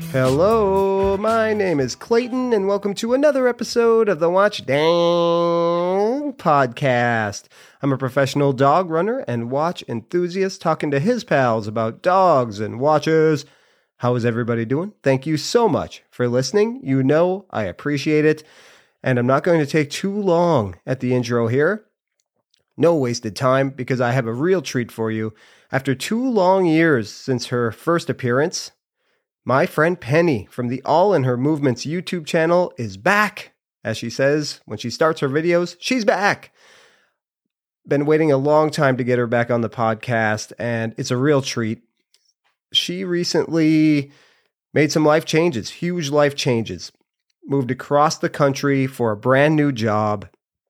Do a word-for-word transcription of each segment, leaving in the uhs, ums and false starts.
Hello, my name is Clayton, and welcome to another episode of the Watch Dang podcast. I'm a professional dog runner and watch enthusiast talking to his pals about dogs and watches. How is everybody doing? Thank you so much for listening. You know I appreciate it, and I'm not going to take too long at the intro here. No wasted time, because I have a real treat for you. After two long years since her first appearance, my friend Penny from the All in Her Movements YouTube channel is back. As she says when she starts her videos, she's back. Been waiting a long time to get her back on the podcast, and it's a real treat. She recently made some life changes, huge life changes. Moved across the country for a brand new job.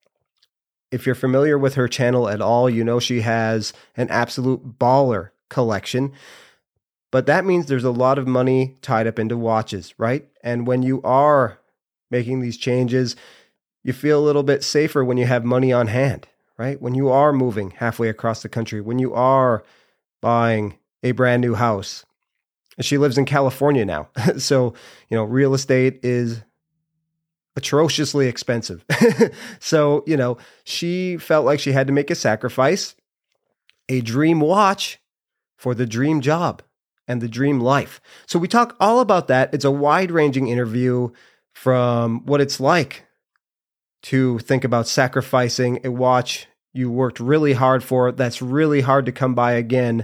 If you're familiar with her channel at all, you know she has an absolute baller collection. But that means there's a lot of money tied up into watches, right? And when you are making these changes, you feel a little bit safer when you have money on hand, right? When you are moving halfway across the country, when you are buying a brand new house. And she lives in California now. So, you know, real estate is atrociously expensive. So, you know, she felt like she had to make a sacrifice, a dream watch for the dream job and the dream life. So we talk all about that. It's a wide-ranging interview, from what it's like to think about sacrificing a watch you worked really hard for, that's really hard to come by again.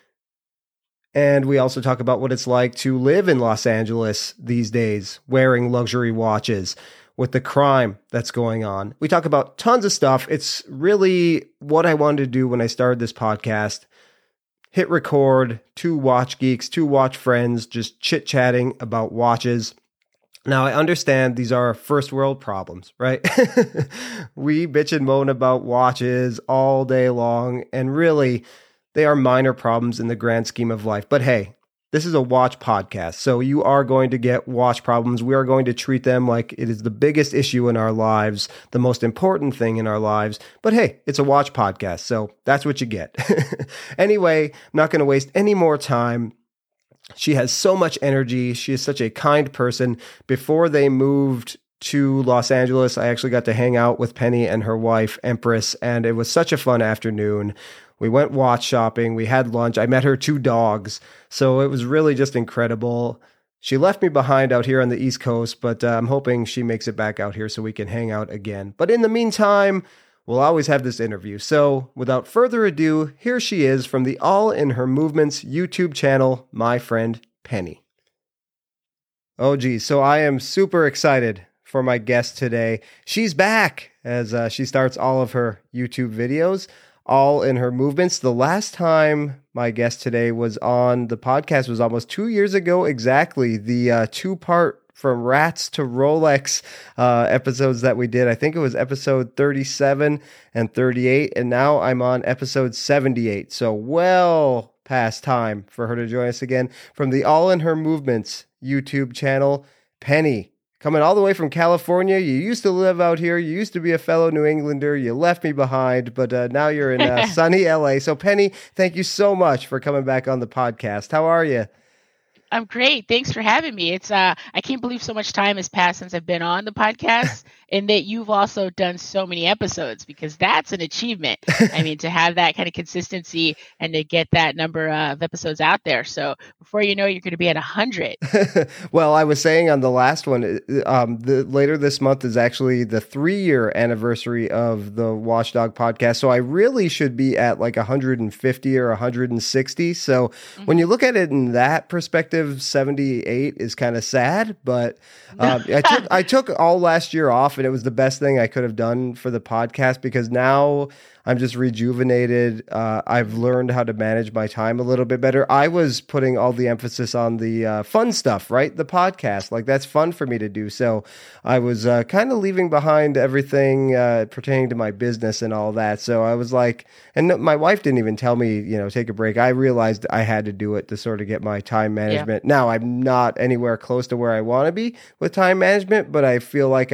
And we also talk about what it's like to live in Los Angeles these days, wearing luxury watches, with the crime that's going on. We talk about tons of stuff. It's really what I wanted to do when I started this podcast. Hit record, two watch geeks, two watch friends, just chit-chatting about watches. Now, I understand these are first world problems, right? We bitch and moan about watches all day long, and really, they are minor problems in the grand scheme of life. But hey, this is a watch podcast, so you are going to get watch problems. We are going to treat them like it is the biggest issue in our lives, the most important thing in our lives. But hey, it's a watch podcast, so that's what you get. Anyway, I'm not going to waste any more time. She has so much energy. She is such a kind person. Before they moved to Los Angeles, I actually got to hang out with Penny and her wife, Empress, and it was such a fun afternoon. We went watch shopping. We had lunch. I met her two dogs. So it was really just incredible. She left me behind out here on the East Coast, but uh, I'm hoping she makes it back out here so we can hang out again. But in the meantime, we'll always have this interview. So without further ado, here she is from the All in Her Movements YouTube channel, my friend Penny. Oh, geez. So I am super excited for my guest today. She's back as uh, she starts all of her YouTube videos. All in Her Movements. The last time my guest today was on the podcast was almost two years ago exactly. The uh, two-part From Rats to Rolex uh, episodes that we did. I think it was episode thirty-seven and thirty-eight, and now I'm on episode seventy-eight. So well past time for her to join us again. From the All in Her Movements YouTube channel, Penny. Coming all the way from California. You used to live out here. You used to be a fellow New Englander. You left me behind, but uh, now you're in uh, sunny L A. So Penny, thank you so much for coming back on the podcast. How are you? I'm great. Thanks for having me. It's uh, I can't believe so much time has passed since I've been on the podcast, and that you've also done so many episodes, because that's an achievement. I mean, to have that kind of consistency and to get that number of episodes out there. So before you know it, you're going to be at a hundred. Well, I was saying on the last one, um, the later this month is actually the three-year anniversary of the Watchdog podcast. So I really should be at like one hundred fifty or one hundred sixty. So mm-hmm. when you look at it in that perspective, seventy-eight is kind of sad, but um, I took I took all last year off, and it was the best thing I could have done for the podcast, because now I'm just rejuvenated. Uh, I've learned how to manage my time a little bit better. I was putting all the emphasis on the uh, fun stuff, right? The podcast, like that's fun for me to do. So I was uh, kind of leaving behind everything uh, pertaining to my business and all that. So I was like, and my wife didn't even tell me, you know, take a break. I realized I had to do it to sort of get my time management. Yeah. Now I'm not anywhere close to where I want to be with time management, but I feel like I'm better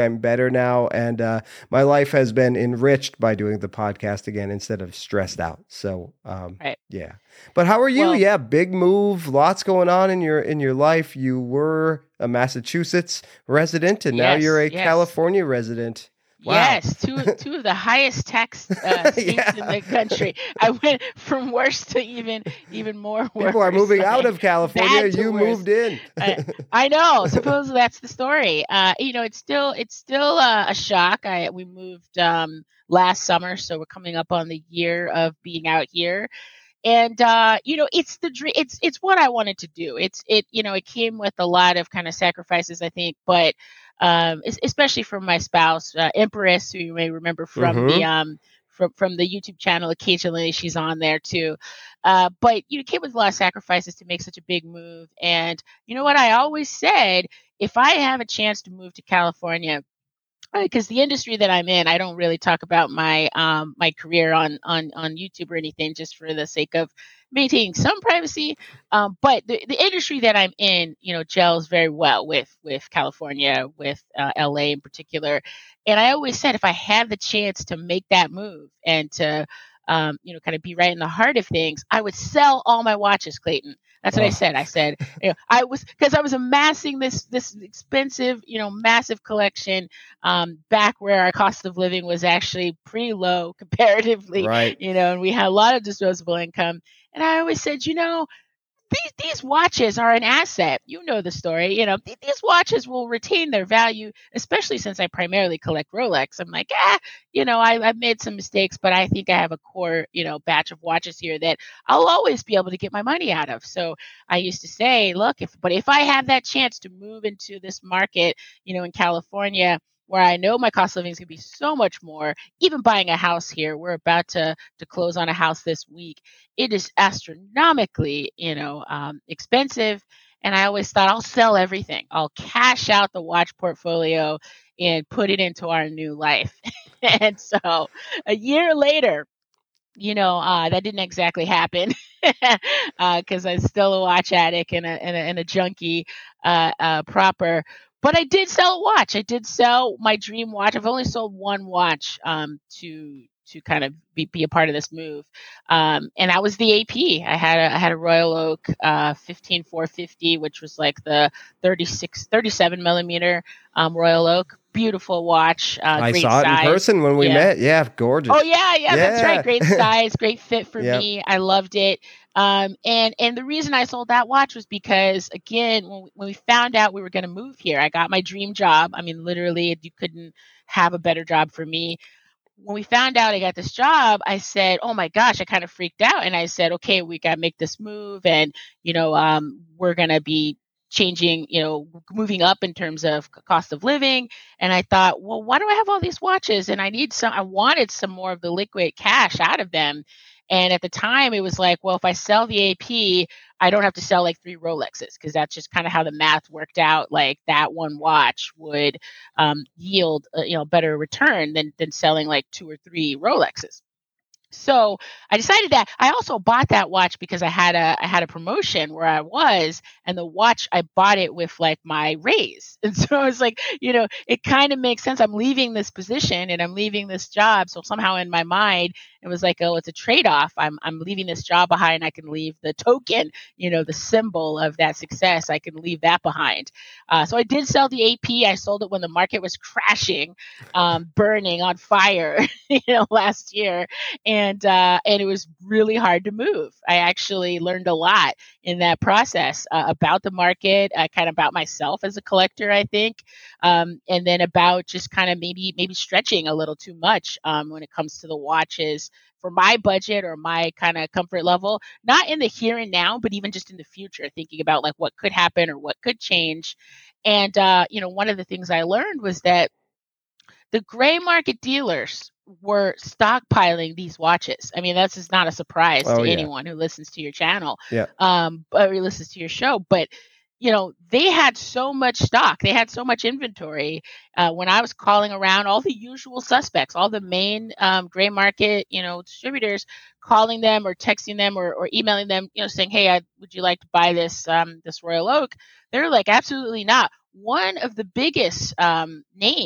now, and uh, my life has been enriched by doing the podcast again instead of stressed out. So, um, Right. yeah. But how are you? Well, yeah, big move, lots going on in your in your life. You were a Massachusetts resident, and now you're yes, a yes. California resident. Wow. Yes, two two of the highest tax uh, states Yeah. in the country. I went from worse to even even more worse. People are moving out like, of California. bad to You worse. moved in. I, I know. Suppose that's the story. Uh, you know, it's still it's still uh, a shock. I we moved um, last summer, so we're coming up on the year of being out here. And uh, you know, it's the dream. It's it's what I wanted to do. It's it. You know, it came with a lot of kind of sacrifices, I think, but um, es- especially from my spouse, uh, Empress, who you may remember from the Mhm. um from from the YouTube channel. Occasionally, she's on there too. Uh, but you know, it came with a lot of sacrifices to make such a big move. And you know what? I always said, if I have a chance to move to California, because the industry that I'm in, I don't really talk about my um my career on on on YouTube or anything, just for the sake of maintaining some privacy. Um, but the, the industry that I'm in, you know, gels very well with with California, with uh, L A in particular. And I always said, if I had the chance to make that move and to um, you know, kind of be right in the heart of things, I would sell all my watches, Clayton. That's what I Oh. said. I said, you know, I was because I was amassing this this expensive, you know, massive collection um, back where our cost of living was actually pretty low comparatively, Right. you know, and we had a lot of disposable income. And I always said, you know, these these watches are an asset. You know the story. You know, th- these watches will retain their value, especially since I primarily collect Rolex. I'm like, ah, you know, I, I've made some mistakes, but I think I have a core, you know, batch of watches here that I'll always be able to get my money out of. So I used to say, look, if but if I have that chance to move into this market, you know, in California, where I know my cost of living is going to be so much more, even buying a house here, we're about to to close on a house this week. It is astronomically, you know, um, expensive. And I always thought I'll sell everything. I'll cash out the watch portfolio and put it into our new life. And so a year later, you know, uh, that didn't exactly happen because uh, I'm still a watch addict and a, and a, and a junkie uh, uh, proper. But I did sell a watch. I did sell my dream watch. I've only sold one watch um, to to kind of be, be a part of this move, um, and that was the A P. I had a I had a Royal Oak uh, fifteen four fifty, which was like the thirty-six, thirty-seven millimeter um, Royal Oak. Beautiful watch. Uh, I great saw it in size. person when we Yeah. met. Yeah, gorgeous. Oh yeah, yeah, that's right. Great size, great fit for Yep. me. I loved it. Um, and and the reason I sold that watch was because, again, when we, when we found out we were going to move here, I got my dream job. I mean, literally, you couldn't have a better job for me. When we found out I got this job, I said, "Oh my gosh!" I kind of freaked out, and I said, "Okay, we got to make this move, and you know, um, we're going to be changing, you know, moving up in terms of c- cost of living." And I thought, well, why do I have all these watches? And I need some, I wanted some more of the liquid cash out of them. And at the time, it was like, well, if I sell the A P, I don't have to sell like three Rolexes, because that's just kind of how the math worked out. Like that one watch would um, yield, uh, you know, better return than than selling like two or three Rolexes. So I decided that I also bought that watch because I had a I had a promotion where I was, and the watch, I bought it with like my raise. And so I was like, you know, it kind of makes sense. I'm leaving this position and I'm leaving this job. So somehow in my mind, it was like, oh, it's a trade-off. I'm I'm leaving this job behind. I can leave the token, you know, the symbol of that success. I can leave that behind. Uh, so I did sell the A P. I sold it when the market was crashing, um, burning on fire, you know, last year. And uh, and it was really hard to move. I actually learned a lot in that process uh, about the market, uh, kind of about myself as a collector, I think, um, and then about just kind of maybe maybe stretching a little too much um, when it comes to the watches for my budget or my kind of comfort level. Not in the here and now, but even just in the future, thinking about like what could happen or what could change. And uh, you know, one of the things I learned was that the gray market dealers were stockpiling these watches. I mean, that's just not a surprise Oh, to yeah. anyone who listens to your channel, Yeah. um, or listens to your show. But you know, they had so much stock, they had so much inventory. Uh, when I was calling around all the usual suspects, all the main um, gray market, you know, distributors, calling them or texting them or, or emailing them, you know, saying, "Hey, I, would you like to buy this um, this Royal Oak?" They're like, "Absolutely not." One of the biggest um, name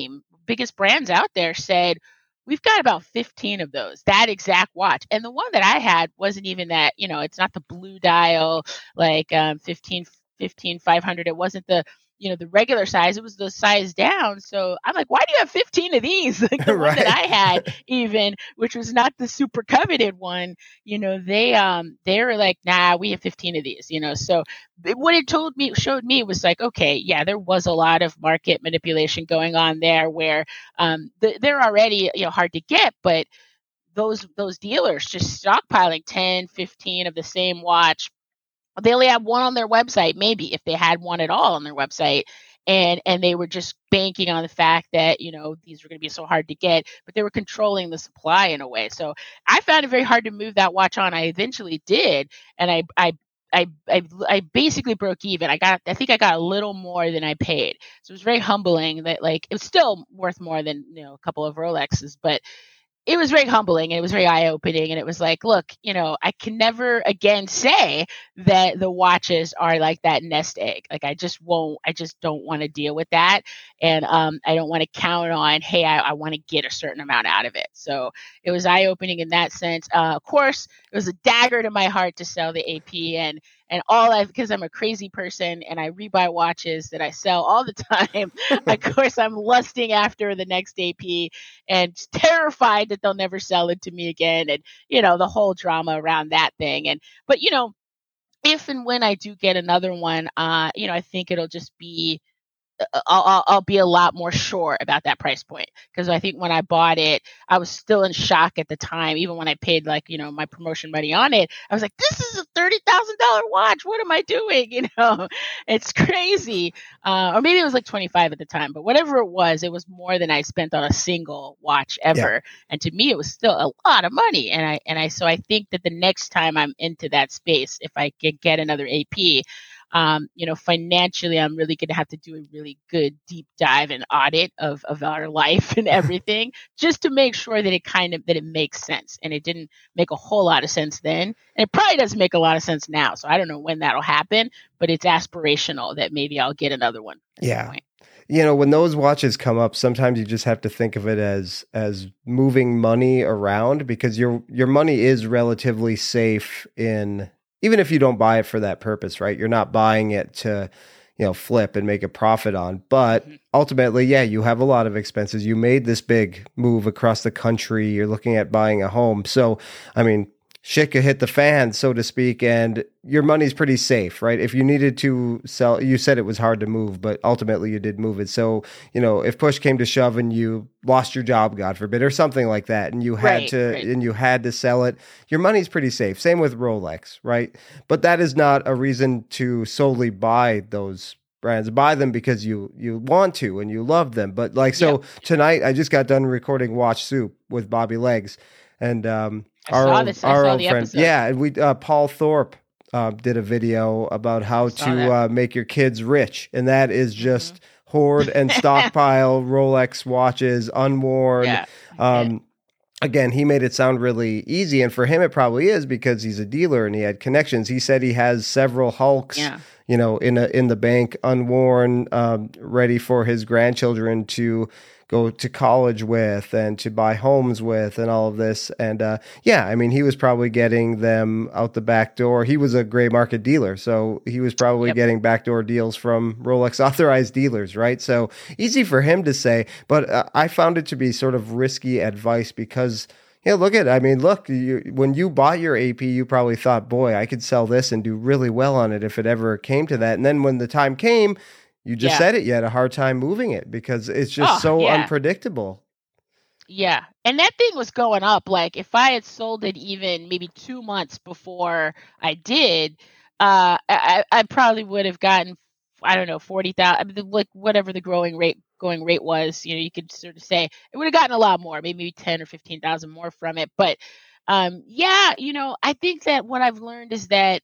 biggest brands out there said, we've got about fifteen of those, that exact watch. And the one that I had wasn't even that, you know, it's not the blue dial, like um, fifteen, fifteen, five hundred. It wasn't the, you know, the regular size. It was the size down. So I'm like, why do you have fifteen of these? Like the Right. one that I had even, which was not the super coveted one, you know, they, um, they were like, nah, we have fifteen of these, you know? So it- what it told me, showed me was like, okay, yeah, there was a lot of market manipulation going on there where, um, th- they're already, you know, hard to get, but those, those dealers just stockpiling ten, fifteen of the same watch. They only had one on their website, maybe if they had one at all on their website. And and they were just banking on the fact that, you know, these were going to be so hard to get, but they were controlling the supply in a way. So I found it very hard to move that watch on. I eventually did. And I, I, I, I, I basically broke even. I got, I think I got a little more than I paid. So it was very humbling that, like, it was still worth more than, you know, a couple of Rolexes, but it was very humbling and it was very eye opening. And it was like, look, you know, I can never again say that the watches are like that nest egg. Like I just won't, I just don't want to deal with that. And um, I don't want to count on, hey, I, I want to get a certain amount out of it. So it was eye opening in that sense. Uh, of course, it was a dagger to my heart to sell the A P, and and all I, because I'm a crazy person and I rebuy watches that I sell all the time. Of course, I'm lusting after the next A P and terrified that they'll never sell it to me again. And, you know, the whole drama around that thing. And, but, you know, if and when I do get another one, uh, you know, I think it'll just be, I'll, I'll, I'll be a lot more sure about that price point, because I think when I bought it, I was still in shock at the time. Even when I paid, like, you know, my promotion money on it, I was like, this is a thirty thousand dollars watch. What am I doing? You know, it's crazy. Uh, or maybe it was like twenty-five at the time, but whatever it was, it was more than I spent on a single watch ever. Yeah. And to me, it was still a lot of money. And I, and I, so I think that the next time I'm into that space, if I could get another A P, Um, you know, financially, I'm really going to have to do a really good deep dive and audit of, of our life and everything, just to make sure that it kind of, that it makes sense. And it didn't make a whole lot of sense then. And it probably doesn't make a lot of sense now. So I don't know when that'll happen, but it's aspirational that maybe I'll get another one at some Yeah. point. You know, when those watches come up, sometimes you just have to think of it as as moving money around, because your your money is relatively safe in, even if you don't buy it for that purpose, right? You're not buying it to, you know, flip and make a profit on. But Mhm. ultimately, yeah, you have a lot of expenses. You made this big move across the country. You're looking at buying a home. So, I mean, shit could hit the fan, so to speak, and your money's pretty safe, right? If you needed to sell, you said it was hard to move, but ultimately you did move it. So, you know, if push came to shove and you lost your job, God forbid, or something like that, and you had Right, to, right. and you had to sell it, your money's pretty safe. Same with Rolex, right? But that is not a reason to solely buy those brands. Buy them because you you want to and you love them. But like, so Yep. tonight I just got done recording Watch Soup with Bobby Legs, and um, I our saw old, this. I our saw old the friend, episode. yeah, and we uh, Paul Thorpe uh, did a video about how saw to that. uh, make your kids rich, and that is just Mhm. hoard and stockpile Rolex watches, unworn. Yeah. I did. Um, again, he made it sound really easy, and for him, it probably is because he's a dealer and he had connections. He said he has several Hulks, Yeah. you know, in a in the bank, unworn, um, ready for his grandchildren to go to college with and to buy homes with and all of this. And uh, yeah, I mean, he was probably getting them out the back door. He was a gray market dealer, so he was probably Yep. getting backdoor deals from Rolex authorized dealers, right? So easy for him to say, but uh, I found it to be sort of risky advice because, yeah, look at, I mean, look, you, when you bought your A P, you probably thought, boy, I could sell this and do really well on it if it ever came to that. And then when the time came, you just Yeah. said it, you had a hard time moving it because it's just Oh, so yeah. unpredictable. Yeah. And that thing was going up. Like if I had sold it even maybe two months before I did, uh, I, I probably would have gotten, I don't know, forty thousand, I mean, like whatever the growing rate going rate was, you know, you could sort of say it would have gotten a lot more, maybe ten or fifteen thousand more from it. But um, yeah, you know, I think that what I've learned is that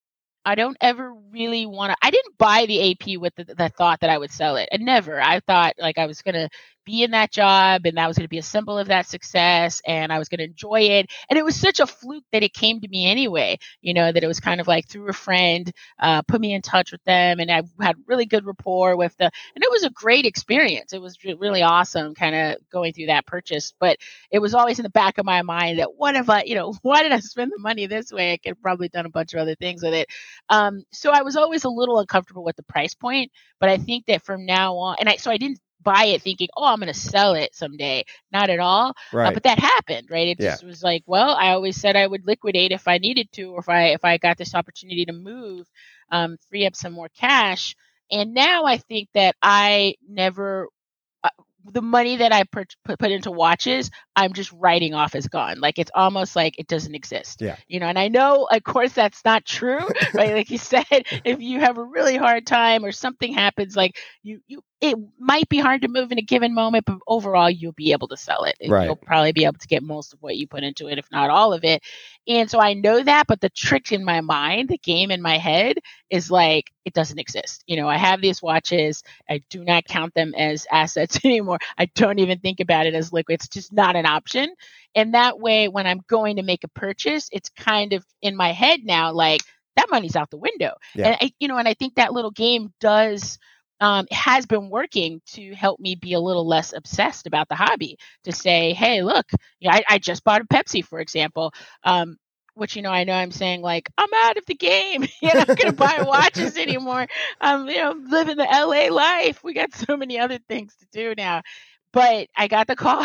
I don't ever really want to. I didn't buy the A P with the, the thought that I would sell it. I never. I thought like I was gonna be in that job, and that was going to be a symbol of that success, and I was going to enjoy it. And it was such a fluke that it came to me anyway, you know, that it was kind of like through a friend, uh, put me in touch with them, and I had really good rapport with the, and it was a great experience. It was re- really awesome kind of going through that purchase, but it was always in the back of my mind that what if I, you know, why did I spend the money this way? I could have probably done a bunch of other things with it. Um, so I was always a little uncomfortable with the price point, but I think that from now on, and I, so I didn't buy it thinking, oh, I'm going to sell it someday. Not at all. Right. Uh, but that happened, right? It Yeah. just was like, well, I always said I would liquidate if I needed to, or if I, if I got this opportunity to move, um, free up some more cash. And now I think that I never, uh, the money that I put, put put into watches, I'm just writing off as gone. Like it's almost like it doesn't exist. Yeah. You know, and I know, of course, that's not true, right? Like you said, if you have a really hard time or something happens, like you, you, it might be hard to move in a given moment, but overall, you'll be able to sell it. Right. You'll probably be able to get most of what you put into it, if not all of it. And so I know that, but the trick in my mind, the game in my head is like, it doesn't exist. You know, I have these watches. I do not count them as assets anymore. I don't even think about it as liquid. It's just not an option. And that way, when I'm going to make a purchase, it's kind of in my head now, like that money's out the window. Yeah. And I, you know, and I think that little game does, um, has been working to help me be a little less obsessed about the hobby, to say, hey, look, you know, I, I just bought a Pepsi, for example. Um, which, you know, I know I'm saying like, I'm out of the game. You're not going to buy watches anymore. I'm, you know, living the L A life. We got so many other things to do now. But I got the call,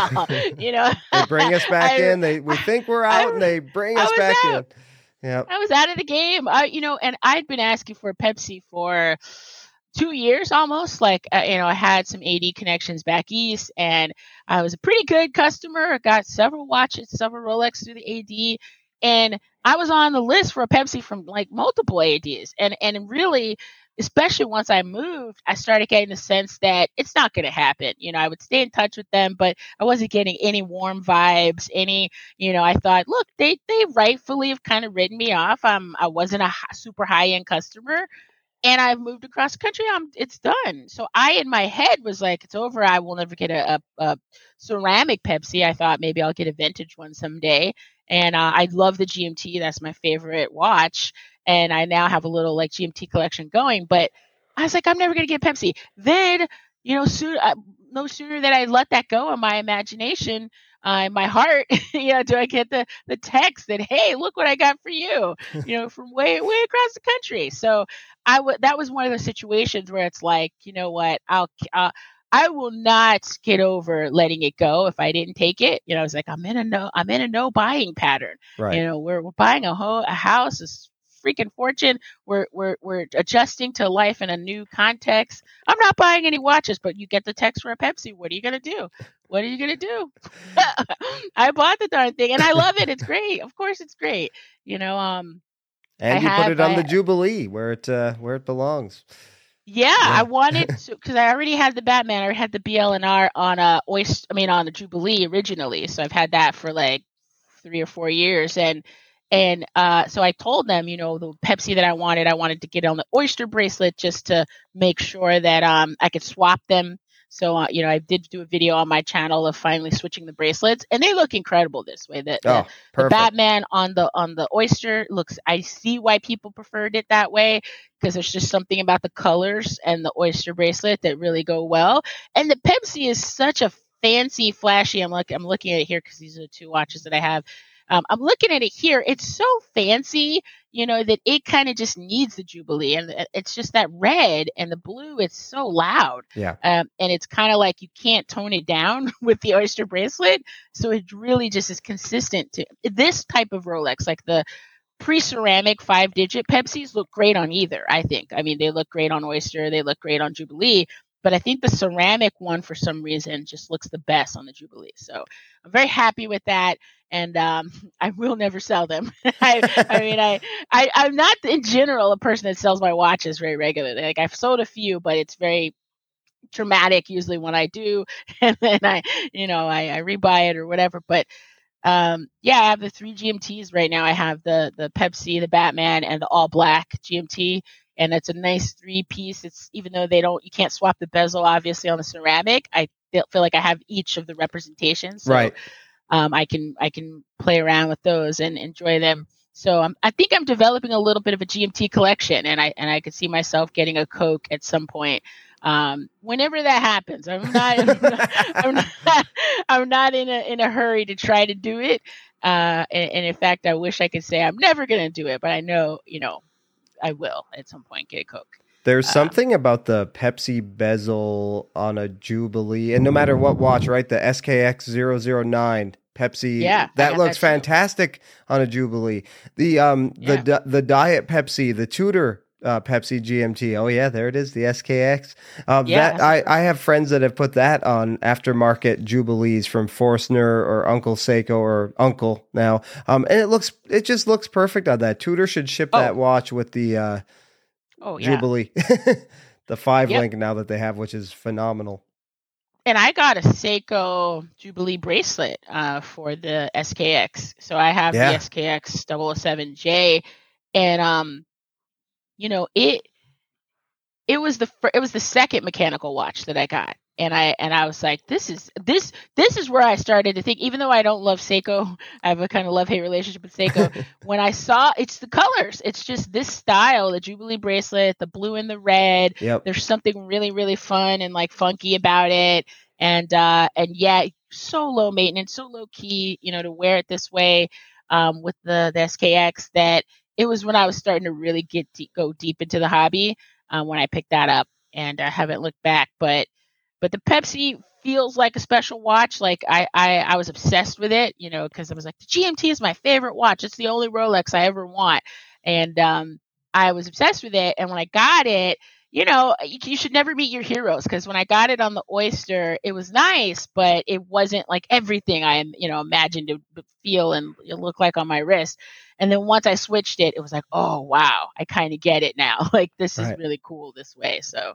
you know. They bring us back I, in. They We think we're out, I, and they bring us back out. in. Yeah. I was out of the game. I, you know, and I'd been asking for a Pepsi for two years almost. Like, uh, you know, I had some A D connections back east, and I was a pretty good customer. I got several watches, several Rolex through the A D. And I was on the list for a Pepsi from like multiple A Ds. And and really, especially once I moved, I started getting the sense that it's not going to happen. You know, I would stay in touch with them, but I wasn't getting any warm vibes, any, you know, I thought, look, they, they rightfully have kind of written me off. Um, I wasn't a super high end customer. And I've moved across the country. I'm, it's done. So I, in my head, was like, it's over. I will never get a, a, a ceramic Pepsi. I thought maybe I'll get a vintage one someday. And uh, I love the G M T. That's my favorite watch. And I now have a little like G M T collection going. But I was like, I'm never going to get Pepsi. Then, you know, soon, uh, no sooner than I let that go in my imagination, uh, in my heart, you know, do I get the, the text that, hey, look what I got for you, you know, from way, way across the country. So I would, that was one of the situations where it's like, you know what, I'll, uh, I will not get over letting it go if I didn't take it. You know, I was like, I'm in a no, I'm in a no buying pattern. Right. You know, we're, we're buying a whole, a house, a freaking fortune. We're, we're, we're adjusting to life in a new context. I'm not buying any watches, but you get the text for a Pepsi. What are you going to do? What are you going to do? I bought the darn thing and I love it. It's great. Of course it's great. You know, um, and I you have, put it on I, the Jubilee where it, uh, where it belongs. Yeah, yeah, I wanted to, because I already had the Batman. I already had the B L N R on a oyster. I mean, on the Jubilee originally. So I've had that for like three or four years, and and uh, so I told them, you know, the Pepsi that I wanted, I wanted to get on the oyster bracelet just to make sure that um I could swap them. So uh, you know, I did do a video on my channel of finally switching the bracelets, and they look incredible this way. The, oh, the, the Batman on the on the oyster looks. I see why people preferred it that way, because there's just something about the colors and the oyster bracelet that really go well. And the Pepsi is such a fancy, flashy. I'm like I'm looking at it here because these are the two watches that I have. Um, I'm looking at it here. It's so fancy, you know, that it kind of just needs the Jubilee. And it's just that red and the blue. It's so loud. Yeah. Um, and it's kind of like you can't tone it down with the oyster bracelet. So it really just is consistent to this type of Rolex, like the pre-ceramic five-digit Pepsis look great on either, I think. I mean, they look great on oyster. They look great on Jubilee. But I think the ceramic one, for some reason, just looks the best on the Jubilee. So I'm very happy with that. And um, I will never sell them. I, I mean, I, I, I'm not in general a person that sells my watches very regularly. Like I've sold a few, but it's very dramatic usually when I do. And then I, you know, I, I rebuy it or whatever. But um, yeah, I have the three G M Ts right now. I have the the Pepsi, the Batman, and the all black G M T. And it's a nice three piece. It's even though they don't, you can't swap the bezel obviously on the ceramic. I feel, feel like I have each of the representations. So, right. Um, I can I can play around with those and enjoy them. So I'm, I think I'm developing a little bit of a G M T collection, and I and I could see myself getting a Coke at some point. Um, whenever that happens, I'm not I'm not, I'm not, I'm not in a in a hurry to try to do it. Uh, and, and in fact, I wish I could say I'm never going to do it, but I know you know I will at some point get a Coke. There's Um, something about the Pepsi bezel on a Jubilee, and no matter what watch, right? The S K X zero zero nine Pepsi, Yeah, I that got looks that too. fantastic on a Jubilee. The um Yeah. the di- the Diet Pepsi, the Tudor uh, Pepsi G M T. Oh yeah, there it is, the S K X. Um, Yeah, that I I have friends that have put that on aftermarket Jubilees from Forstner or Uncle Seiko or Uncle now. Um, and it looks it just looks perfect on that. Tudor should ship Oh. that watch with the uh, Oh yeah. Jubilee. The five Yep. link now that they have, which is phenomenal. And I got a Seiko Jubilee bracelet uh, for the S K X. So I have Yeah. the S K X double oh seven J, and um, you know it. It was the fir- it was the second mechanical watch that I got, and I and I was like, this is this this is where I started to think. Even though I don't love Seiko, I have a kind of love hate relationship with Seiko. When I saw it's the colors, it's just this style, the Jubilee bracelet, the blue and the red. Yep. There's something really really fun and like funky about it, and uh, and yeah, so low maintenance, so low key, you know, to wear it this way um, with the the S K X. That it was when I was starting to really get deep, go deep into the hobby. Um, when I picked that up, and I haven't looked back. But but the Pepsi feels like a special watch. Like I I, I was obsessed with it, you know, because I was like, the G M T is my favorite watch. It's the only Rolex I ever want, and um, I was obsessed with it. And when I got it, you know, you, you should never meet your heroes, because when I got it on the Oyster, it was nice, but it wasn't like everything I you know imagined it would feel and look like on my wrist. And then once I switched it, it was like, oh, wow, I kind of get it now. Like, this is Right. really cool this way. So,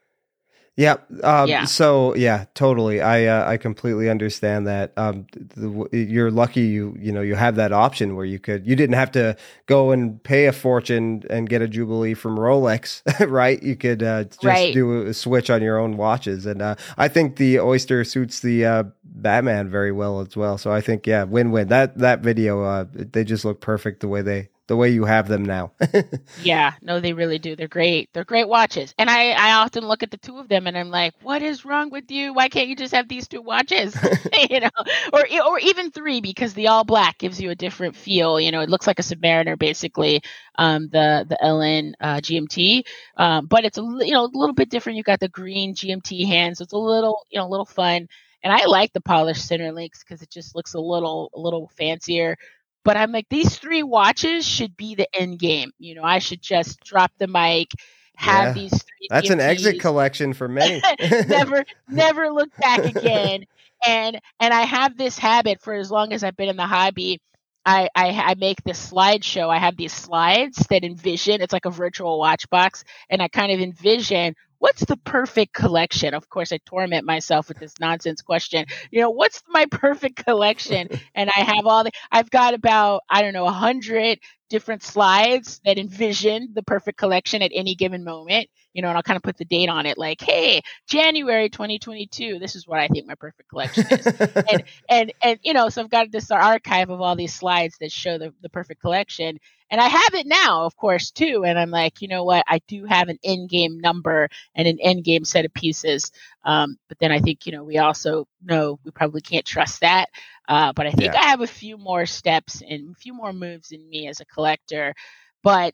Yeah. Um, Yeah. So yeah, totally. I uh, I completely understand that. Um, the, you're lucky you you know you have that option where you could you didn't have to go and pay a fortune and get a Jubilee from Rolex, right? You could uh, just Right. do a switch on your own watches, and uh, I think the Oyster suits the uh, Batman very well as well. So I think yeah, win win. That that video, uh, they just look perfect the way they. The way you have them now. Yeah, no, they really do. They're great. They're great watches. And I, I often look at the two of them and I'm like, what is wrong with you? Why can't you just have these two watches? you know, or or even three, because the all black gives you a different feel. You know, it looks like a Submariner basically, um, the the L N uh, G M T, um, but it's a you know a little bit different. You got the green G M T hands, so it's a little you know a little fun. And I like the polished center links because it just looks a little a little fancier. But I'm like, these three watches should be the end game. You know, I should just drop the mic, have Yeah. these three. That's an exit G M Ts, collection for many. never, never look back again. And and I have this habit for as long as I've been in the hobby. I, I I make this slideshow. I have these slides that envision. It's like a virtual watch box, and I kind of envision what's the perfect collection. Of course, I torment myself with this nonsense question. You know, what's my perfect collection? And I have all the. I've got about I don't know a hundred different slides that envision the perfect collection at any given moment. You know, and I'll kind of put the date on it, like, hey, January twenty twenty-two. This is what I think my perfect collection is. and and and you know, so I've got this archive of all these slides that show the, the perfect collection. And I have it now, of course, too. And I'm like, you know what? I do have an end game number and an end game set of pieces. Um, but then I think, you know, we also know we probably can't trust that. Uh, but I think Yeah. I have a few more steps and a few more moves in me as a collector. But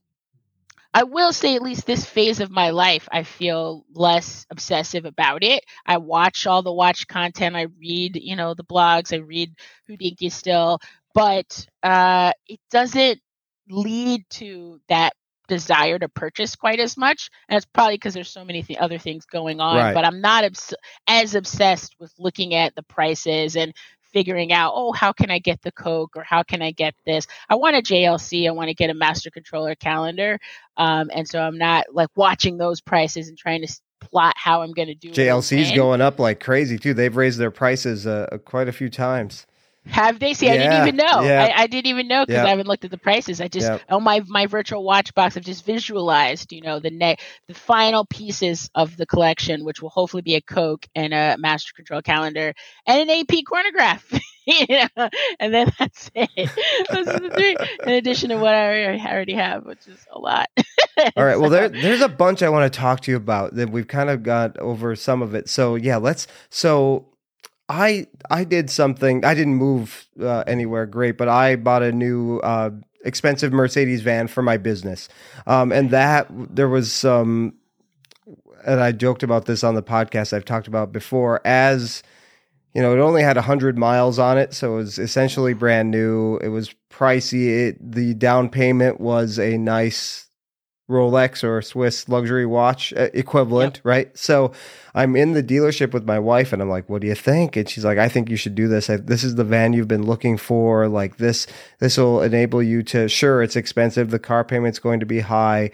I will say, at least this phase of my life, I feel less obsessive about it. I watch all the watch content. I read, you know, the blogs. I read Hodinkee still. But uh, it doesn't lead to that desire to purchase quite as much, and it's probably because there's so many th- other things going on. Right. But I'm not obs- as obsessed with looking at the prices and figuring out, oh, how can I get the Coke, or how can I get this? I want a J L C. I want to get a master controller calendar, um, and so I'm not like watching those prices and trying to s- plot how I'm going to do it. J L C's when. going up like crazy too. They've raised their prices uh, quite a few times. Have they? See, I didn't Yeah, even know. yeah, I, I didn't even know because yeah, I haven't looked at the prices. I just yeah. on my my virtual watch box, I've just visualized, you know, the ne- the final pieces of the collection, which will hopefully be a Coke and a Master Control calendar and an A P chronograph. You know, and then that's it. Those are the three, in addition to what I already already have, which is a lot. All right. Well, So, there, there's a bunch I want to talk to you about that we've kind of got over some of it. So yeah, let's. So I I did something. I didn't move uh, anywhere great, but I bought a new uh, expensive Mercedes van for my business, um, and that there was some. And I joked about this on the podcast I've talked about before. As you know, it only had one hundred miles on it, so it was essentially brand new. It was pricey. It, the down payment was a nice Rolex or Swiss luxury watch uh, equivalent, yep. right? So I'm in the dealership with my wife and I'm like, what do you think? And she's like, I think you should do this. I, this is the van you've been looking for. Like this, this will enable you to, sure, it's expensive. The car payment's going to be high.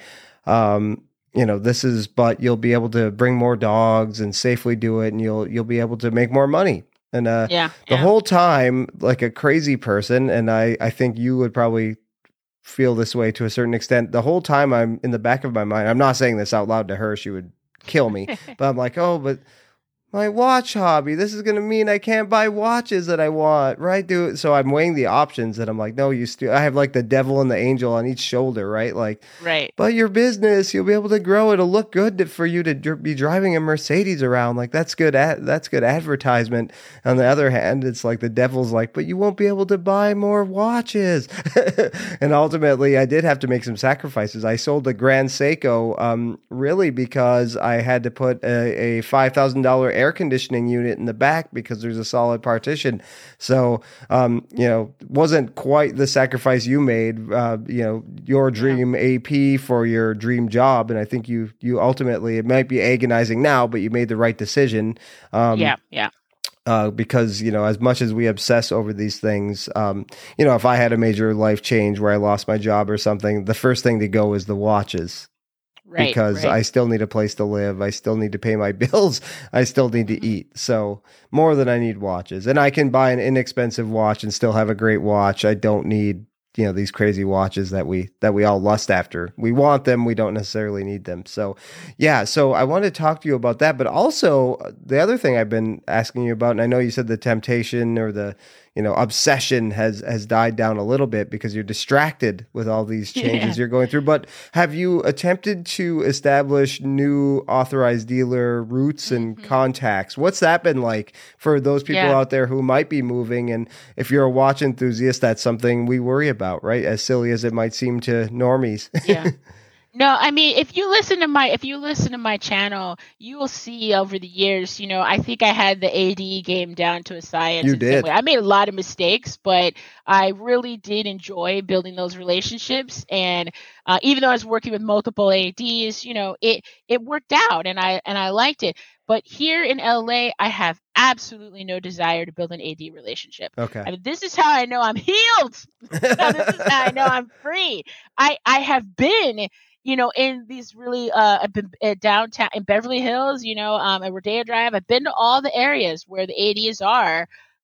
Um, you know, this is, but you'll be able to bring more dogs and safely do it. And you'll, you'll be able to make more money. And, uh, Yeah. the Yeah. whole time, like a crazy person. And I, I think you would probably feel this way to a certain extent. The whole time I'm in the back of my mind, I'm not saying this out loud to her, she would kill me, but I'm like, oh, but my watch hobby, this is going to mean I can't buy watches that I want, right? Do So I'm weighing the options and I'm like, no, you still, I have like the devil and the angel on each shoulder, right? Like, right. But your business, you'll be able to grow. It'll look good to, for you to dr- be driving a Mercedes around. Like that's good. Ad- that's good advertisement. On the other hand, it's like the devil's like, but you won't be able to buy more watches. And ultimately, I did have to make some sacrifices. I sold the Grand Seiko, um, really because I had to put a, a five thousand dollars air conditioning unit in the back because there's a solid partition. So, um, you know, wasn't quite the sacrifice you made, uh, you know, your dream yeah. A P for your dream job. And I think you, you ultimately, it might be agonizing now, but you made the right decision. Um, yeah. Yeah. Uh, because, you know, as much as we obsess over these things, um, you know, if I had a major life change where I lost my job or something, the first thing to go is the watches. Right, because right. I still need a place to live. I still need to pay my bills. I still need to Mm-hmm. eat. So more than I need watches. And I can buy an inexpensive watch and still have a great watch. I don't need, you know, these crazy watches that we that we all lust after. We want them. We don't necessarily need them. So yeah, so I want to talk to you about that. But also the other thing I've been asking you about, and I know you said the temptation or the, you know, obsession has has died down a little bit because you're distracted with all these changes Yeah. you're going through. But have you attempted to establish new authorized dealer routes and Mm-hmm. contacts? What's that been like for those people Yeah. out there who might be moving? And if you're a watch enthusiast, that's something we worry about, right? As silly as it might seem to normies. Yeah. No, I mean, if you listen to my if you listen to my channel, you will see over the years, you know, I think I had the A D game down to a science You in some did. way. I made a lot of mistakes, but I really did enjoy building those relationships. And uh, even though I was working with multiple A Ds, you know, it it worked out, and I and I liked it. But here in L A, I have absolutely no desire to build an A D relationship. Okay. I mean, this is how I know I'm healed. This is how I know I'm free. I I have been, you know, in these really, uh, I've been uh, downtown in Beverly Hills, you know, um, at Rodeo Drive. I've been to all the areas where the A Ds are.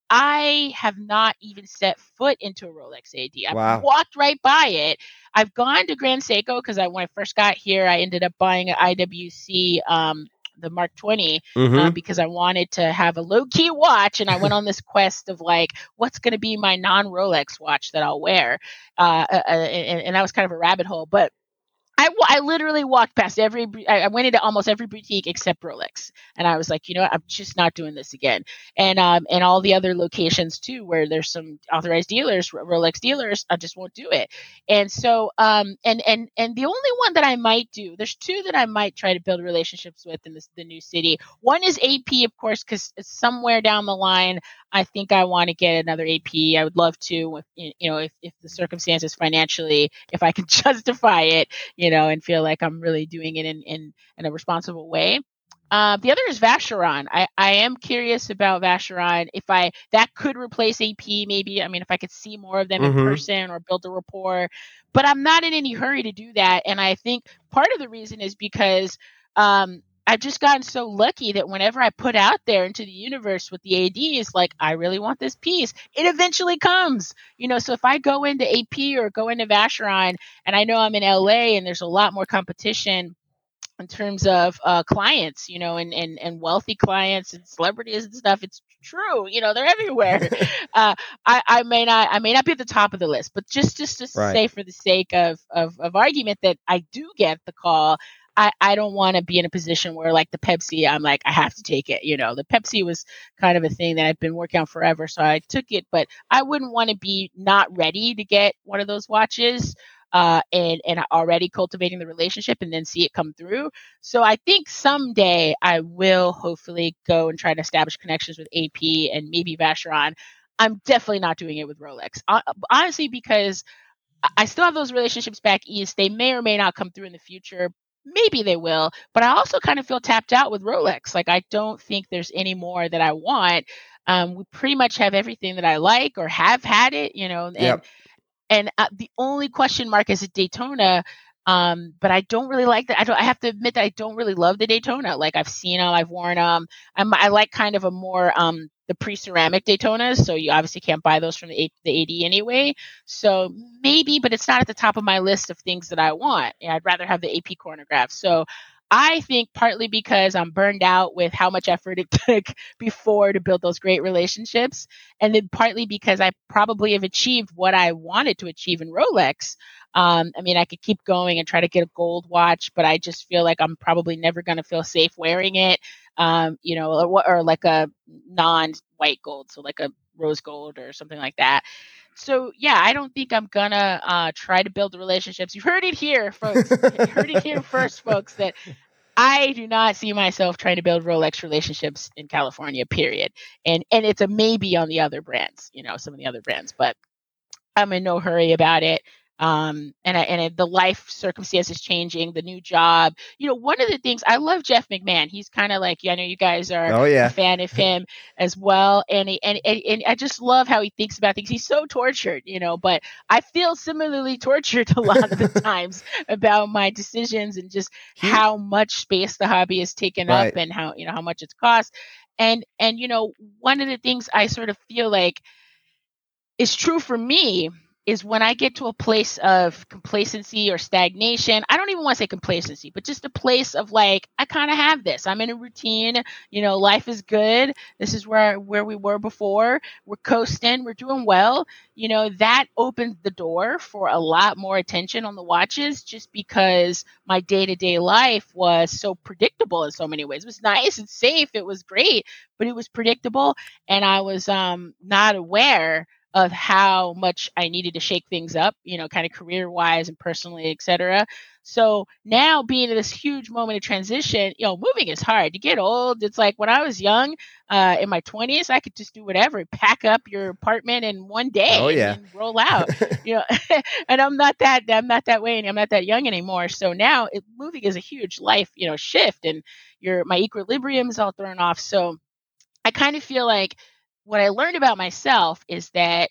I have not even set foot into a Rolex A D. I've Wow. walked right by it. I've gone to Grand Seiko because I, when I first got here, I ended up buying an I W C, um, the Mark twenty, Mm-hmm. uh, because I wanted to have a low key watch, and I went on this quest of like, what's going to be my non Rolex watch that I'll wear, uh, uh, and, and that was kind of a rabbit hole, but. I, I literally walked past every, I went into almost every boutique except Rolex. And I was like, you know what, I'm just not doing this again. And, um, and all the other locations too, where there's some authorized dealers, Rolex dealers, I just won't do it. And so, um, and, and, and the only one that I might do, there's two that I might try to build relationships with in this, the new city. One is A P, of course, because somewhere down the line, I think I want to get another A P. I would love to, if, you know, if, if the circumstances financially, if I can justify it, you know, and feel like I'm really doing it in, in, in a responsible way. Uh, the other is Vacheron. I, I am curious about Vacheron. If I, that could replace A P maybe. I mean, if I could see more of them Mm-hmm. in person or build a rapport, but I'm not in any hurry to do that. And I think part of the reason is because, um, I've just gotten so lucky that whenever I put out there into the universe with the A Ds, like, I really want this piece, it eventually comes. You know, so if I go into A P or go into Vacheron and I know I'm in L A and there's a lot more competition in terms of uh, clients, you know, and, and, and wealthy clients and celebrities and stuff, it's true. You know, they're everywhere. uh, I, I may not, I may not be at the top of the list, but just, just to Right. say for the sake of, of, of argument that I do get the call, I, I don't want to be in a position where, like the Pepsi, I'm like, I have to take it. You know, the Pepsi was kind of a thing that I've been working on forever. So I took it, but I wouldn't want to be not ready to get one of those watches. Uh, and, and already cultivating the relationship and then see it come through. So I think someday I will hopefully go and try to establish connections with A P and maybe Vacheron. I'm definitely not doing it with Rolex. Uh, honestly, because I still have those relationships back east. They may or may not come through in the future. Maybe they will. But I also kind of feel tapped out with Rolex. Like, I don't think there's any more that I want. Um, we pretty much have everything that I like or have had it, you know, and Yep. And uh, the only question mark is at Daytona. Um, but I don't really like that. I don't, I have to admit that I don't really love the Daytona. Like, I've seen them, I've worn them. I'm, I like kind of a more, um, the pre-ceramic Daytonas. So you obviously can't buy those from the, A- the A D anyway. So maybe, but it's not at the top of my list of things that I want. Yeah, I'd rather have the A P chronograph. So I think partly because I'm burned out with how much effort it took before to build those great relationships. And then partly because I probably have achieved what I wanted to achieve in Rolex. Um, I mean, I could keep going and try to get a gold watch, but I just feel like I'm probably never going to feel safe wearing it. Um, you know, or, or like a non-white gold, so like a rose gold or something like that. So yeah, I don't think I'm gonna uh, try to build the relationships. You've heard it here, folks. You heard it here first, folks, that I do not see myself trying to build Rolex relationships in California, period. And and it's a maybe on the other brands, you know, some of the other brands, but I'm in no hurry about it. Um, and I, and it, the life circumstances changing, the new job. You know, one of the things I love Jeff McMahon. He's kind of like, yeah, I know you guys are Oh, yeah. a fan of him as well. And, he, and and and I just love how he thinks about things. He's so tortured, you know, but I feel similarly tortured a lot of the times about my decisions and just He- how much space the hobby has taken Right. up and how, you know, how much it's cost. And and you know, one of the things I sort of feel like is true for me is when I get to a place of complacency or stagnation. I don't even want to say complacency, but just a place of like, I kind of have this. I'm in a routine. You know, life is good. This is where where we were before. We're coasting. We're doing well. You know, that opens the door for a lot more attention on the watches, just because my day to day life was so predictable in so many ways. It was nice and safe. It was great, but it was predictable, and I was um, not aware of how much I needed to shake things up, you know, kind of career wise and personally, et cetera. So now being in this huge moment of transition, you know, moving is hard. You get old. It's like when I was young, uh, in my twenties, I could just do whatever, pack up your apartment in one day Oh, yeah. and roll out, you know, and I'm not that, I'm not that way. And I'm not that young anymore. So now it, moving is a huge life, you know, shift, and your, my equilibrium is all thrown off. So I kind of feel like what I learned about myself is that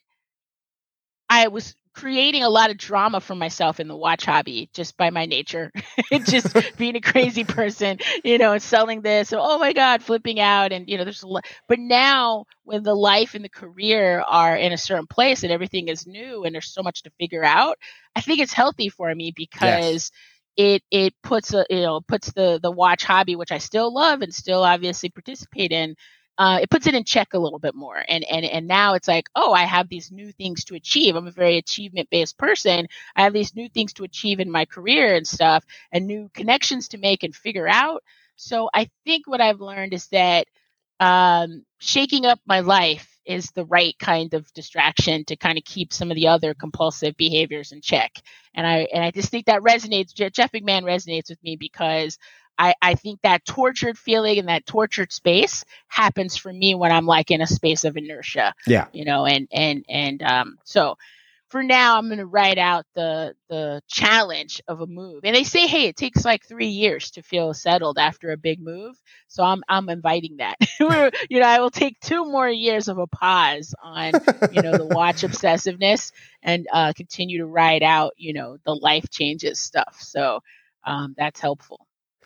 I was creating a lot of drama for myself in the watch hobby just by my nature, just being a crazy person, you know, and selling this. And, oh my God, flipping out. And, you know, there's a lot. But now when the life and the career are in a certain place and everything is new and there's so much to figure out, I think it's healthy for me because yes. it, it puts a, you know, puts the, the watch hobby, which I still love and still obviously participate in, Uh, it puts it in check a little bit more. And, and, and now it's like, oh, I have these new things to achieve. I'm a very achievement based person. I have these new things to achieve in my career and stuff, and new connections to make and figure out. So I think what I've learned is that um, shaking up my life is the right kind of distraction to kind of keep some of the other compulsive behaviors in check. And I, and I just think that resonates. Jeff McMahon resonates with me because I, I think that tortured feeling and that tortured space happens for me when I'm like in a space of inertia. Yeah. You know, and, and, and, um, so for now I'm going to write out the, the challenge of a move. And they say, hey, it takes like three years to feel settled after a big move. So I'm, I'm inviting that. You know, I will take two more years of a pause on, you know, the watch obsessiveness and, uh, continue to ride out, you know, the life changes stuff. So, um, that's helpful.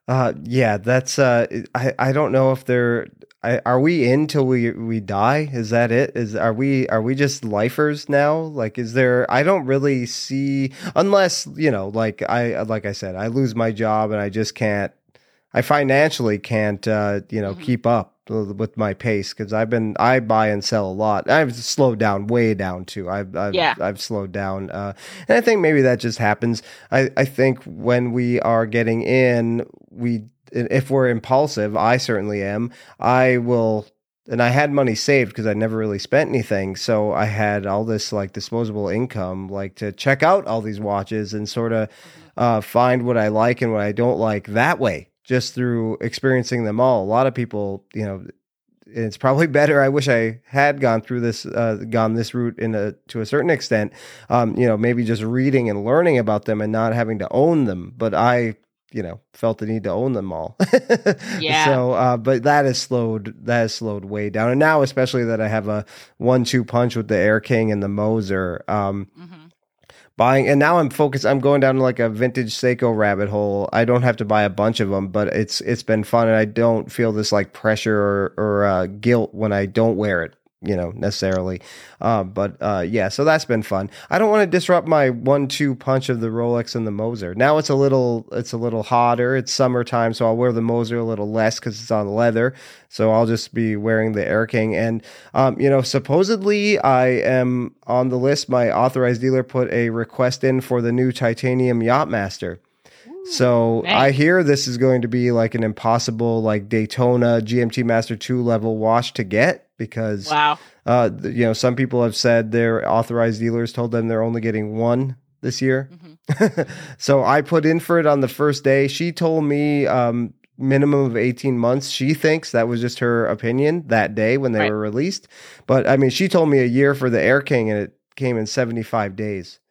Uh, yeah, that's. Uh, I I don't know if they're. I, are we in till we we die? Is that it? Is are we are we just lifers now? Like, is there? I don't really see unless you know, like I like I said, I lose my job and I just can't. I financially can't, uh, you know, Hmm. keep up with my pace because I've been I buy and sell a lot. I've slowed down, way down too. I've I've Yeah. I've slowed down, uh, and I think maybe that just happens. I I think when we are getting in, we if we're impulsive, I certainly am. I will. And I had money saved because I never really spent anything. So I had all this like disposable income, like to check out all these watches and sort of Hmm. uh, find what I like and what I don't like that way, just through experiencing them all. A lot of people, you know, it's probably better. I wish I had gone through this, uh, gone this route in a to a certain extent. Um, you know, maybe just reading and learning about them and not having to own them. But I, you know, felt the need to own them all. Yeah. So, uh, but that has slowed. That has slowed way down. And now, especially that I have a one-two punch with the Air King and the Moser. Um, Hmm. buying and now I'm focused. I'm going down like a vintage Seiko rabbit hole. I don't have to buy a bunch of them, but it's it's been fun, and I don't feel this like pressure or, or uh, guilt when I don't wear it, you know, necessarily. Uh, but uh, yeah, so that's been fun. I don't want to disrupt my one-two punch of the Rolex and the Moser. Now it's a little it's a little hotter. It's summertime, so I'll wear the Moser a little less because it's on leather. So I'll just be wearing the Air King. And, um, you know, supposedly I am on the list. My authorized dealer put a request in for the new titanium Yachtmaster. So Nice. I hear this is going to be like an impossible, like Daytona G M T Master two level watch to get because, Wow. uh, you know, some people have said their authorized dealers told them they're only getting one this year. Hmm. So I put in for it on the first day. She told me, um, minimum of eighteen months. She thinks that was just her opinion that day when they Right. were released. But I mean, she told me a year for the Air King and it came in seventy-five days.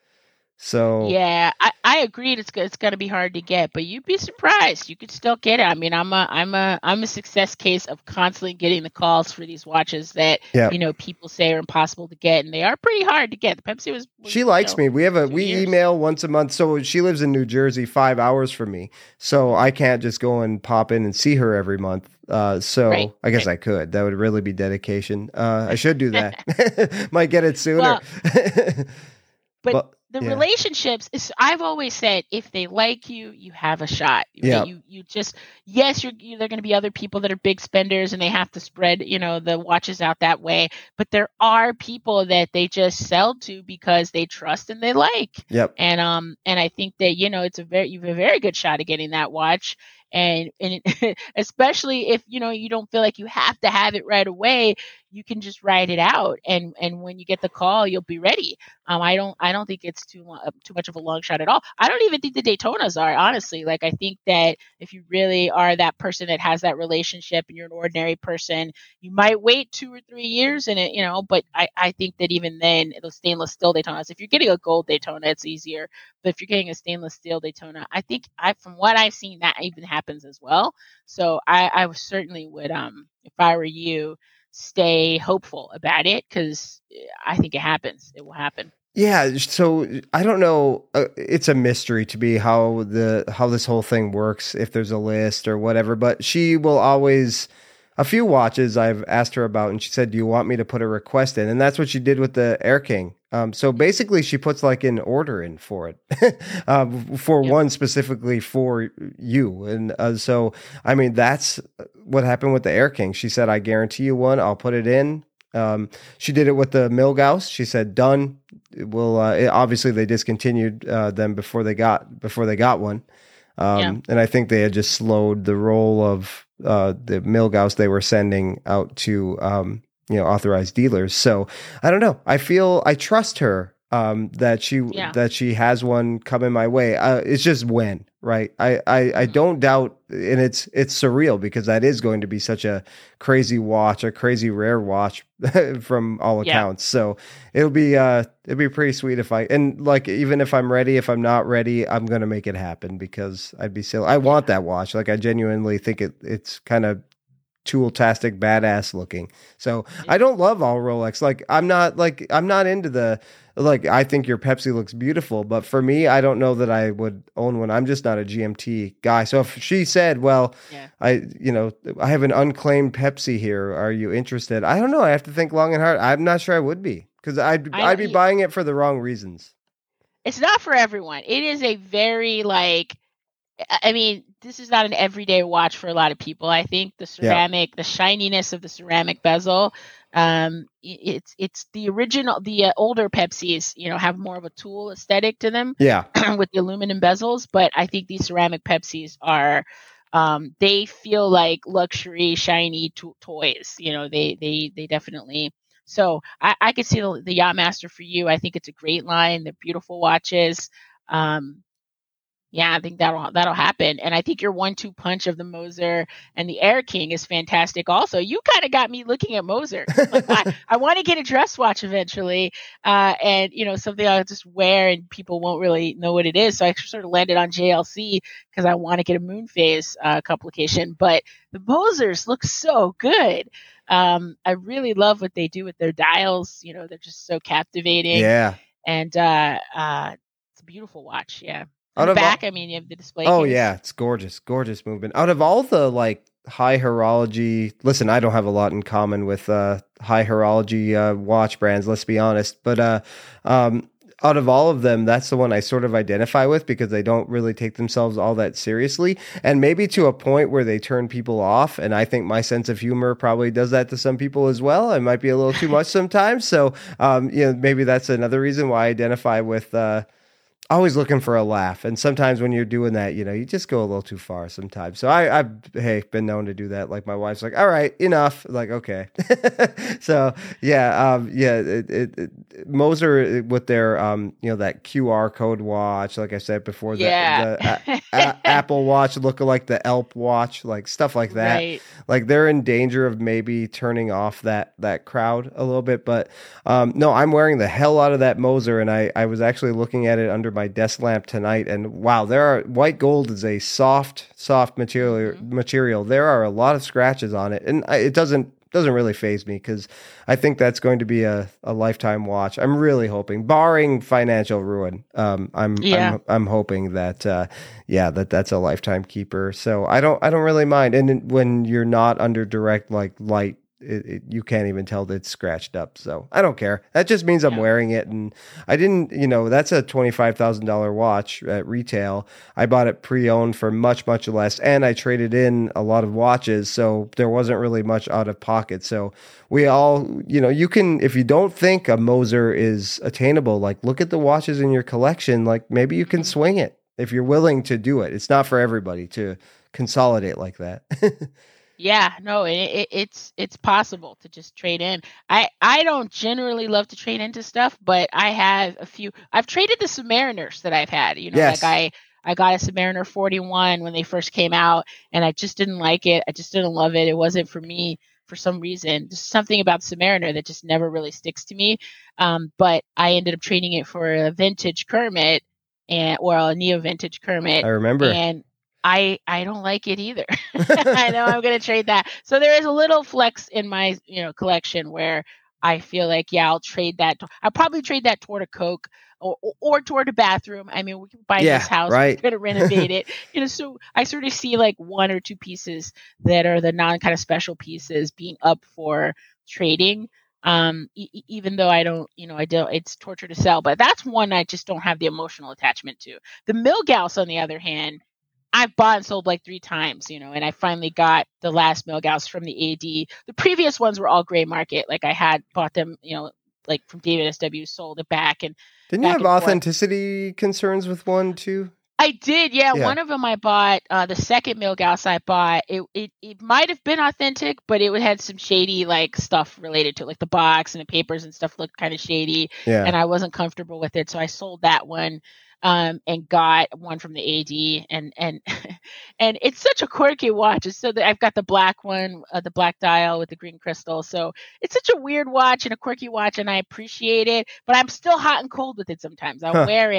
So Yeah, I, I agreed. It's go- it's gonna be hard to get, but you'd be surprised. You could still get it. I mean, I'm a I'm a I'm a success case of constantly getting the calls for these watches that yeah, you know people say are impossible to get, and they are pretty hard to get. The Pepsi was, was she you likes know, me. We have a two we years. email once a month. So she lives in New Jersey, five hours from me. So I can't just go and pop in and see her every month. Uh, so Right, I guess right. I could. That would really be dedication. Uh, I should do that. Might get it sooner. Well, but But the yeah, relationships is I've always said if they like you, you have a shot. yeah, Right? You you just yes, you're you, there are going to be other people that are big spenders and they have to spread you know the watches out that way. But there are people that they just sell to because they trust and they like. yep, And um and I think that you know it's a very you have a very good shot of getting that watch. And and it, especially if you know you don't feel like you have to have it right away, you can just write it out. And and when you get the call, you'll be ready. Um, I don't I don't think it's too long, too much of a long shot at all. I don't even think the Daytonas are, honestly. Like I think that if you really are that person that has that relationship and you're an ordinary person, you might wait two or three years and it, you know, but I, I think that even then those stainless steel Daytonas, if you're getting a gold Daytona, it's easier. But if you're getting a stainless steel Daytona, I think I from what I've seen that even happens as well. So I, I certainly would um if I were you, stay hopeful about it because I think it happens. It will happen. yeah. So I don't know. Uh, it's a mystery to me how the how this whole thing works. If there's a list or whatever, but she will always. A few watches I've asked her about, and she said, "Do you want me to put a request in?" And that's what she did with the Air King. Um, so basically, she puts like an order in for it, um, for Yep. one specifically for you. And uh, so, I mean, that's what happened with the Air King. She said, "I guarantee you one. I'll put it in." Um, she did it with the Milgauss. She said, "Done." Well, uh, it- obviously they discontinued uh, them before they got before they got one. Um, Yeah. and I think they had just slowed the roll of uh, the Milgauss they were sending out to um, you know authorized dealers. So I don't know. I feel I trust her um, that she Yeah. that she has one coming my way. Uh, it's just when, right? I, I I Mhm. don't doubt, and it's it's surreal because that is going to be such a crazy watch, a crazy rare watch from all Yeah. accounts. So it'll be uh it'll be pretty sweet if I and like even if I'm ready, if I'm not ready, I'm gonna make it happen because I'd be silly. I want that watch. Like I genuinely think it it's kind of tool-tastic badass looking. So I don't love all Rolex. Like I'm not like I'm not into the like I think your Pepsi looks beautiful, but for me, I don't know that I would own one. I'm just not a G M T guy. So if she said, "Well, Yeah. I you know I have an unclaimed Pepsi here. Are you interested?" I don't know. I have to think long and hard. I'm not sure I would be because I'd I I'd don't be e- buying it for the wrong reasons. It's not for everyone. It is a very like I I mean, this is not an everyday watch for a lot of people. I think the Yeah. ceramic, the shininess of the ceramic bezel, um, i- it's it's the original, the uh, older Pepsis, you know, have more of a tool aesthetic to them Yeah. with the aluminum bezels. But I think these ceramic Pepsis are, um, they feel like luxury, shiny to- toys. You know, they they they definitely. So I, I could see the, the Yachtmaster for you. I think it's a great line. They're beautiful watches. Um, yeah, I think that'll that'll happen. And I think your one two punch of the Moser and the Air King is fantastic also. You kind of got me looking at Moser. Like, I, I want to get a dress watch eventually. Uh, and, you know, something I'll just wear and people won't really know what it is. So I sort of landed on J L C because I want to get a moon phase uh, complication. But the Mosers look so good. Um, I really love what they do with their dials. You know, they're just so captivating. Yeah. And uh, uh, it's a beautiful watch. Yeah. Out In the of all- back, I mean, you have the display Oh case. yeah, it's gorgeous, gorgeous movement. Out of all the like high horology, listen, I don't have a lot in common with uh, high horology uh, watch brands. Let's be honest, but uh, um, out of all of them, that's the one I sort of identify with because they don't really take themselves all that seriously, and maybe to a point where they turn people off. And I think my sense of humor probably does that to some people as well. It might be a little too much sometimes. So um, you know, maybe that's another reason why I identify with. Uh, Always looking for a laugh, and sometimes when you're doing that, you know, you just go a little too far sometimes. So I, I've hey been known to do that. Like my wife's like, "All right, enough." Like, okay. So yeah, um, yeah. It, it, it, Moser with their um, you know, that Q R code watch, like I said before, Yeah. the, the a, a, Apple Watch look like the Elp watch, like stuff like that. Right. Like they're in danger of maybe turning off that that crowd a little bit. But um, no, I'm wearing the hell out of that Moser, and I I was actually looking at it under my desk lamp tonight, and wow, there are white gold is a soft soft material Mhm. material. There are a lot of scratches on it, and I, it doesn't doesn't really faze me because I think that's going to be a, a lifetime watch. I'm really hoping, barring financial ruin. Um, I'm Yeah. I'm I'm hoping that uh, yeah, that that's a lifetime keeper. So I don't I don't really mind. And then when you're not under direct like light, it, it, you can't even tell that it's scratched up. So I don't care. That just means I'm Yeah. wearing it. And I didn't, you know, that's a twenty-five thousand dollars watch at retail. I bought it pre-owned for much, much less. And I traded in a lot of watches. So there wasn't really much out of pocket. So we all, you know, you can, if you don't think a Moser is attainable, like look at the watches in your collection. Like maybe you can swing it if you're willing to do it. It's not for everybody to consolidate like that. Yeah, no, it, it, it's it's possible to just trade in. I I don't generally love to trade into stuff, but I have a few. I've traded the Submariners that I've had. You know, Yes. like I I got a Submariner forty-one when they first came out, and I just didn't like it. I just didn't love it. It wasn't for me for some reason. There's something about Submariner that just never really sticks to me. Um, but I ended up trading it for a vintage Kermit and or a neo vintage Kermit, I remember. and I I don't like it either. I know I'm going to trade that. So there is a little flex in my, you know, collection where I feel like, yeah, I'll trade that. I'll probably trade that toward a Coke or, or, or toward a bathroom. I mean, we can buy Yeah, this house, right. we're going to renovate it. You know, so I sort of see like one or two pieces that are the non kind of special pieces being up for trading. Um, e- e- even though I don't, you know, I don't, it's torture to sell, but that's one I just don't have the emotional attachment to. The Milgauss, on the other hand, I've bought and sold like three times, you know, and I finally got the last Milgauss from the A D. The previous ones were all gray market. Like I had bought them, you know, like from David S W, sold it back and Didn't you back have and forth. authenticity concerns with one too? I did, yeah. Yeah. One of them I bought, uh, the second Milgauss I bought, it, it it might have been authentic, but it had some shady like stuff related to it, like the box and the papers and stuff looked kind of shady, Yeah. and I wasn't comfortable with it, so I sold that one. Um, and got one from the A D, and and and it's such a quirky watch. It's so that I've got the black one, uh, the black dial with the green crystal. So it's such a weird watch and a quirky watch, and I appreciate it. But I'm still hot and cold with it sometimes. I'll Huh. wear it,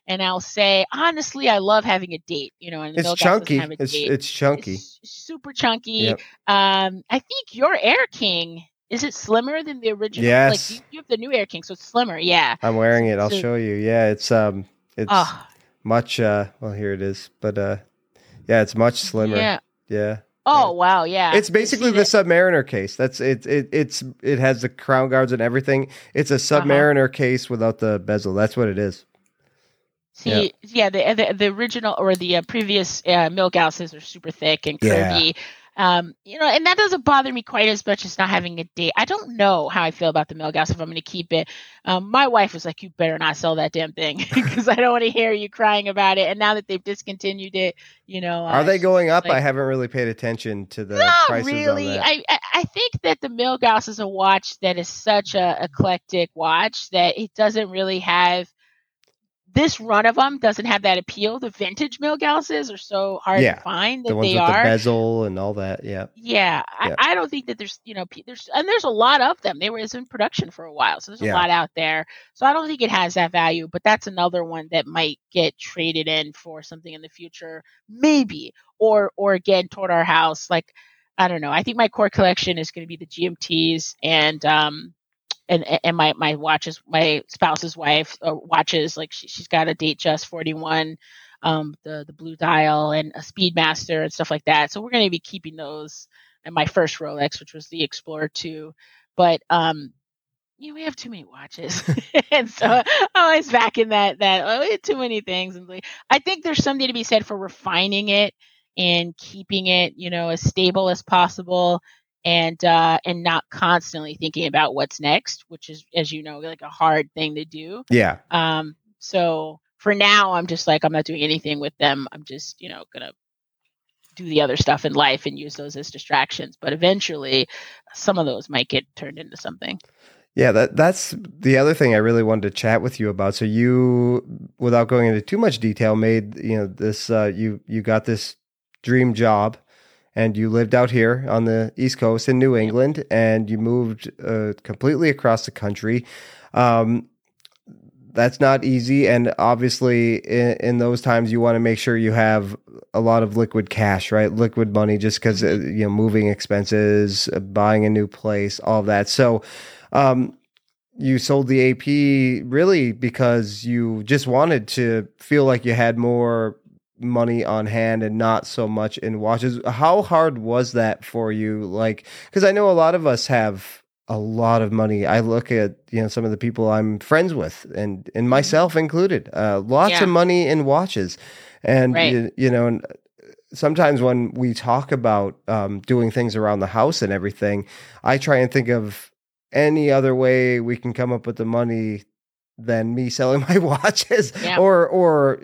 and I'll say, honestly, I love having a date, you know, and the It's Milgauss doesn't chunky. have a It's date. it's chunky. It's super chunky. Yep. Um, I think your Air King, is it slimmer than the original? Yes. Like you, you have the new Air King, so it's slimmer. Yeah. I'm wearing it. I'll So- show you. Yeah, it's um, it's Oh, much. Uh, well, here it is. But uh, yeah, it's much slimmer. yeah. Yeah. Oh, wow. Yeah. It's basically See the that- Submariner case. That's it. It it's it has the crown guards and everything. It's a Uh-huh. Submariner case without the bezel. That's what it is. See, yeah, the, the the original or the uh, previous uh, Milgausses are super thick and Yeah. curvy. Um, you know, and that doesn't bother me quite as much as not having a date. I don't know how I feel about the Milgauss if I'm going to keep it. Um, my wife was like, "You better not sell that damn thing because I don't want to hear you crying about it." And now that they've discontinued it, you know, Are uh, they going up? like- I haven't really paid attention to the not prices really. on that. I, I I think that the Milgauss is a watch that is such a eclectic watch that it doesn't really have. This run of them doesn't have that appeal. The vintage Milgausses are so hard Yeah, to find that the ones they with are. the bezel and all that. Yeah. Yeah, I, Yeah. I don't think that there's, you know, pe- there's and there's a lot of them. They were in production for a while, so there's a Yeah. lot out there. So I don't think it has that value. But that's another one that might get traded in for something in the future, maybe, or or again toward our house. Like I don't know. I think my core collection is going to be the G M Ts and um and and my my watches, my spouse's wife uh, watches. Like she, she's got a Datejust forty-one. Um, the the blue dial and a Speedmaster and stuff like that. So we're going to be keeping those. And my first Rolex, which was the Explorer two, but um, you know, we have too many watches, and so I'm always back in that that oh, we have too many things. And like, I think there's something to be said for refining it and keeping it, you know, as stable as possible. And uh, and not constantly thinking about what's next, which is, as you know, like a hard thing to do. Yeah. Um, so for now, I'm just like, I'm not doing anything with them. I'm just, you know, going to do the other stuff in life and use those as distractions. But eventually, some of those might get turned into something. Yeah, that that's the other thing I really wanted to chat with you about. So you, without going into too much detail, made, you know, this, uh, you, you got this dream job and you lived out here on the East Coast in New England and you moved uh, completely across the country. Um, that's not easy. And obviously in, in those times, you want to make sure you have a lot of liquid cash, right? Liquid money, just because, uh, you know, moving expenses, uh, buying a new place, all of that. So, um, you sold the A P really because you just wanted to feel like you had more money on hand and not so much in watches. How hard was that for you? Like, because I know a lot of us have a lot of money. I look at, you know, some of the people I'm friends with and, and myself included, uh, lots Yeah. of money in watches. And, Right. you, you know, and sometimes when we talk about um, doing things around the house and everything, I try and think of any other way we can come up with the money than me selling my watches Yeah. or, or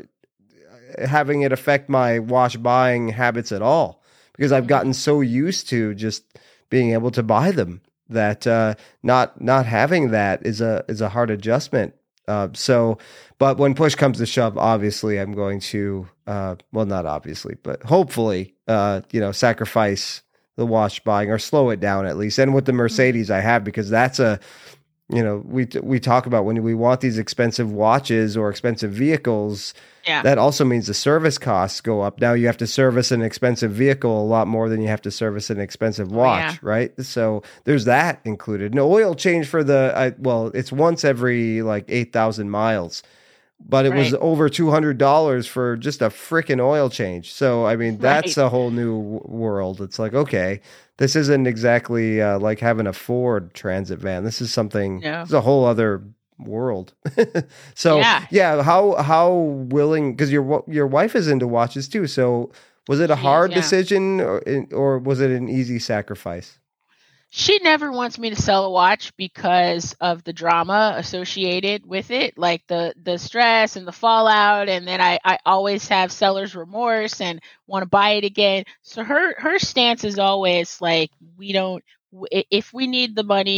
having it affect my watch buying habits at all, because I've Mhm. gotten so used to just being able to buy them that uh, not not having that is a is a hard adjustment. Uh, so, but when push comes to shove, obviously I'm going to uh, well, not obviously, but hopefully, uh, you know, sacrifice the watch buying or slow it down at least. And with the Mercedes I have, because that's a, you know, we we talk about when we want these expensive watches or expensive vehicles. Yeah. That also means the service costs go up. Now you have to service an expensive vehicle a lot more than you have to service an expensive watch, yeah. right? So there's that included. No oil change for the, I, well, it's once every like eight thousand miles, but it was Right. over two hundred dollars for just a freaking oil change. So, I mean, that's Right. a whole new w- world. It's like, okay, this isn't exactly uh, like having a Ford Transit van. This is something, No. it's a whole other world. So Yeah. yeah, how how willing, because your wa- your wife is into watches too. So was it a She is, hard yeah. decision or or was it an easy sacrifice? She never wants me to sell a watch because of the drama associated with it, like the the stress and the fallout, and then I, I always have seller's remorse and want to buy it again. So her her stance is always like, we don't w- i- if we need the money,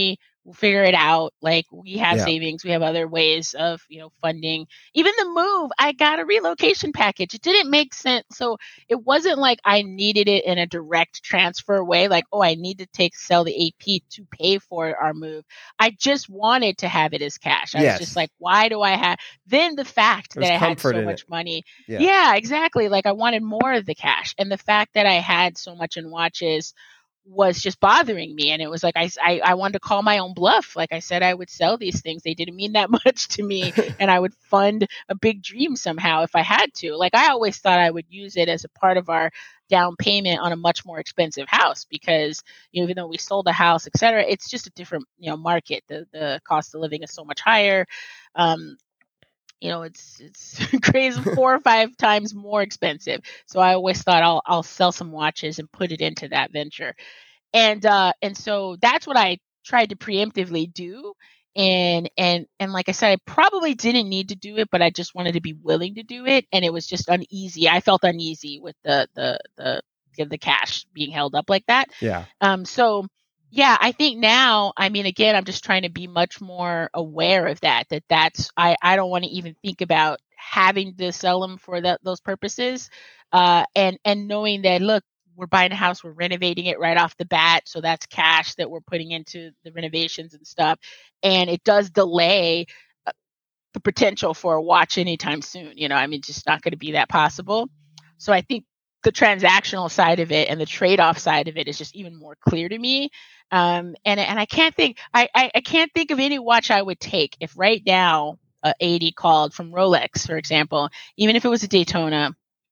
We'll figure it out. Like, we have Yeah. savings. We have other ways of, you know, funding. Even the move, I got a relocation package. It didn't make sense. So it wasn't like I needed it in a direct transfer way. Like, oh, I need to take, sell the A P to pay for our move. I just wanted to have it as cash. I Yes. was just like, why do I have, then the fact There's that I had comfort so in much it. money. Yeah. Yeah, exactly. Like, I wanted more of the cash. And the fact that I had so much in watches was just bothering me. And it was like, I, I, I wanted to call my own bluff. Like I said, I would sell these things. They didn't mean that much to me. And I would fund a big dream somehow if I had to. Like, I always thought I would use it as a part of our down payment on a much more expensive house, because, you know, even though we sold a house, et cetera, it's just a different, you know, market. The, the cost of living is so much higher. Um, You know, it's it's crazy, four or five times more expensive. So I always thought I'll I'll sell some watches and put it into that venture, and uh, and so that's what I tried to preemptively do. And and and like I said, I probably didn't need to do it, but I just wanted to be willing to do it, and it was just uneasy. I felt uneasy with the the the the cash being held up like that. Yeah. Um. So. Yeah, I think now, I mean, again, I'm just trying to be much more aware of that, that that's, I, I don't want to even think about having to sell them for that, those purposes. Uh, and, and knowing that, look, we're buying a house, we're renovating it right off the bat. So that's cash that we're putting into the renovations and stuff. And it does delay uh, the potential for a watch anytime soon. You know, I mean, just not going to be that possible. So I think the transactional side of it and the trade-off side of it is just even more clear to me. Um, and and I can't think I, I, I can't think of any watch I would take if right now a eighty called from Rolex, for example, even if it was a Daytona.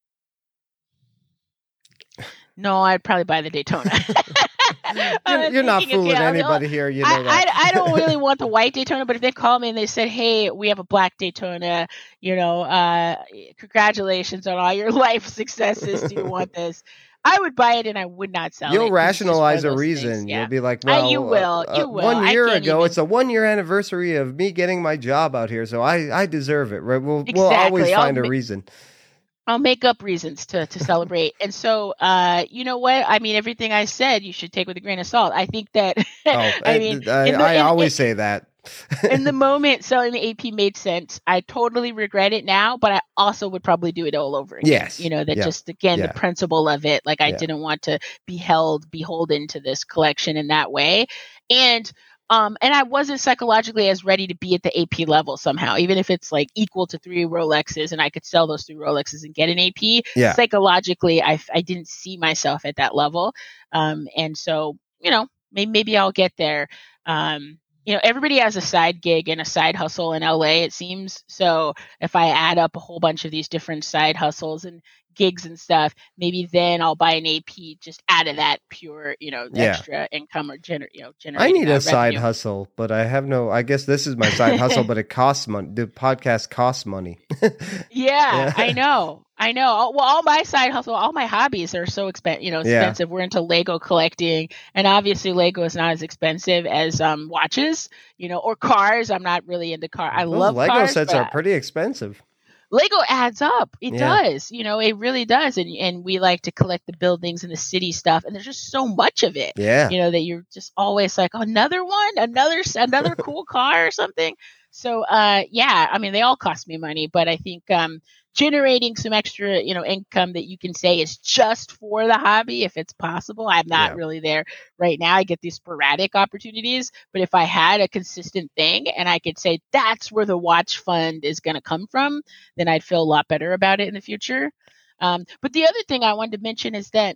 No, I'd probably buy the Daytona. you're, you're not thinking, fooling okay, anybody I, here. You know I, that. I, I don't really want the white Daytona, but if they call me and they said, "Hey, we have a black Daytona, you know, uh, congratulations on all your life successes. Do you want this?" I would buy it and I would not sell You'll it. 'cause it's just rationalize one a of those reason. things, yeah. You'll be like, Uh, well, you will, uh, you uh, will. one I year can't ago, even- it's a one year anniversary of me getting my job out here, so I, I deserve it. Right? We'll, we'll Exactly. always I'll find a ma- reason. I'll make up reasons to, to celebrate. And so, uh, you know what? I mean, everything I said, you should take with a grain of salt. I think that, Oh, I mean, I, in the- I in- always in- say that. in the moment, selling the A P made sense. I totally regret it now, but I also would probably do it all over again. Yes. You know, that Yeah. just, again, Yeah. the principle of it. Like, I Yeah. didn't want to be held, beholden to this collection in that way. And, um, and I wasn't psychologically as ready to be at the A P level somehow, even if it's like equal to three Rolexes and I could sell those three Rolexes and get an A P. Yeah. Psychologically, I, I didn't see myself at that level. Um, and so, you know, maybe, maybe I'll get there. Um, You know, everybody has a side gig and a side hustle in L A, it seems. So if I add up a whole bunch of these different side hustles and gigs and stuff, maybe then I'll buy an A P just out of that pure, you know, Yeah. extra income or gener- you know, I generating need uh, a side revenue. hustle, but I have no. I guess this is my side hustle, but it costs money. The podcast costs money. Yeah, Yeah. I know. I know. All- Well, all my side hustle, all my hobbies are so expensive, you know, Yeah. expensive. We're into Lego collecting, and obviously Lego is not as expensive as um watches, you know, or cars. I'm not really into car. I Those love Lego cars, sets but are pretty expensive. Lego adds up. It Yeah. does. You know, it really does. And and we like to collect the buildings and the city stuff, and there's just so much of it. Yeah. You know, that you're just always like, oh, another one, another another cool car or something. So uh yeah, I mean, they all cost me money, but I think um generating some extra, you know, income that you can say is just for the hobby, if it's possible. I'm not Yeah. really there right now. I get these sporadic opportunities, but if I had a consistent thing and I could say that's where the watch fund is going to come from, then I'd feel a lot better about it in the future. Um, but the other thing I wanted to mention is that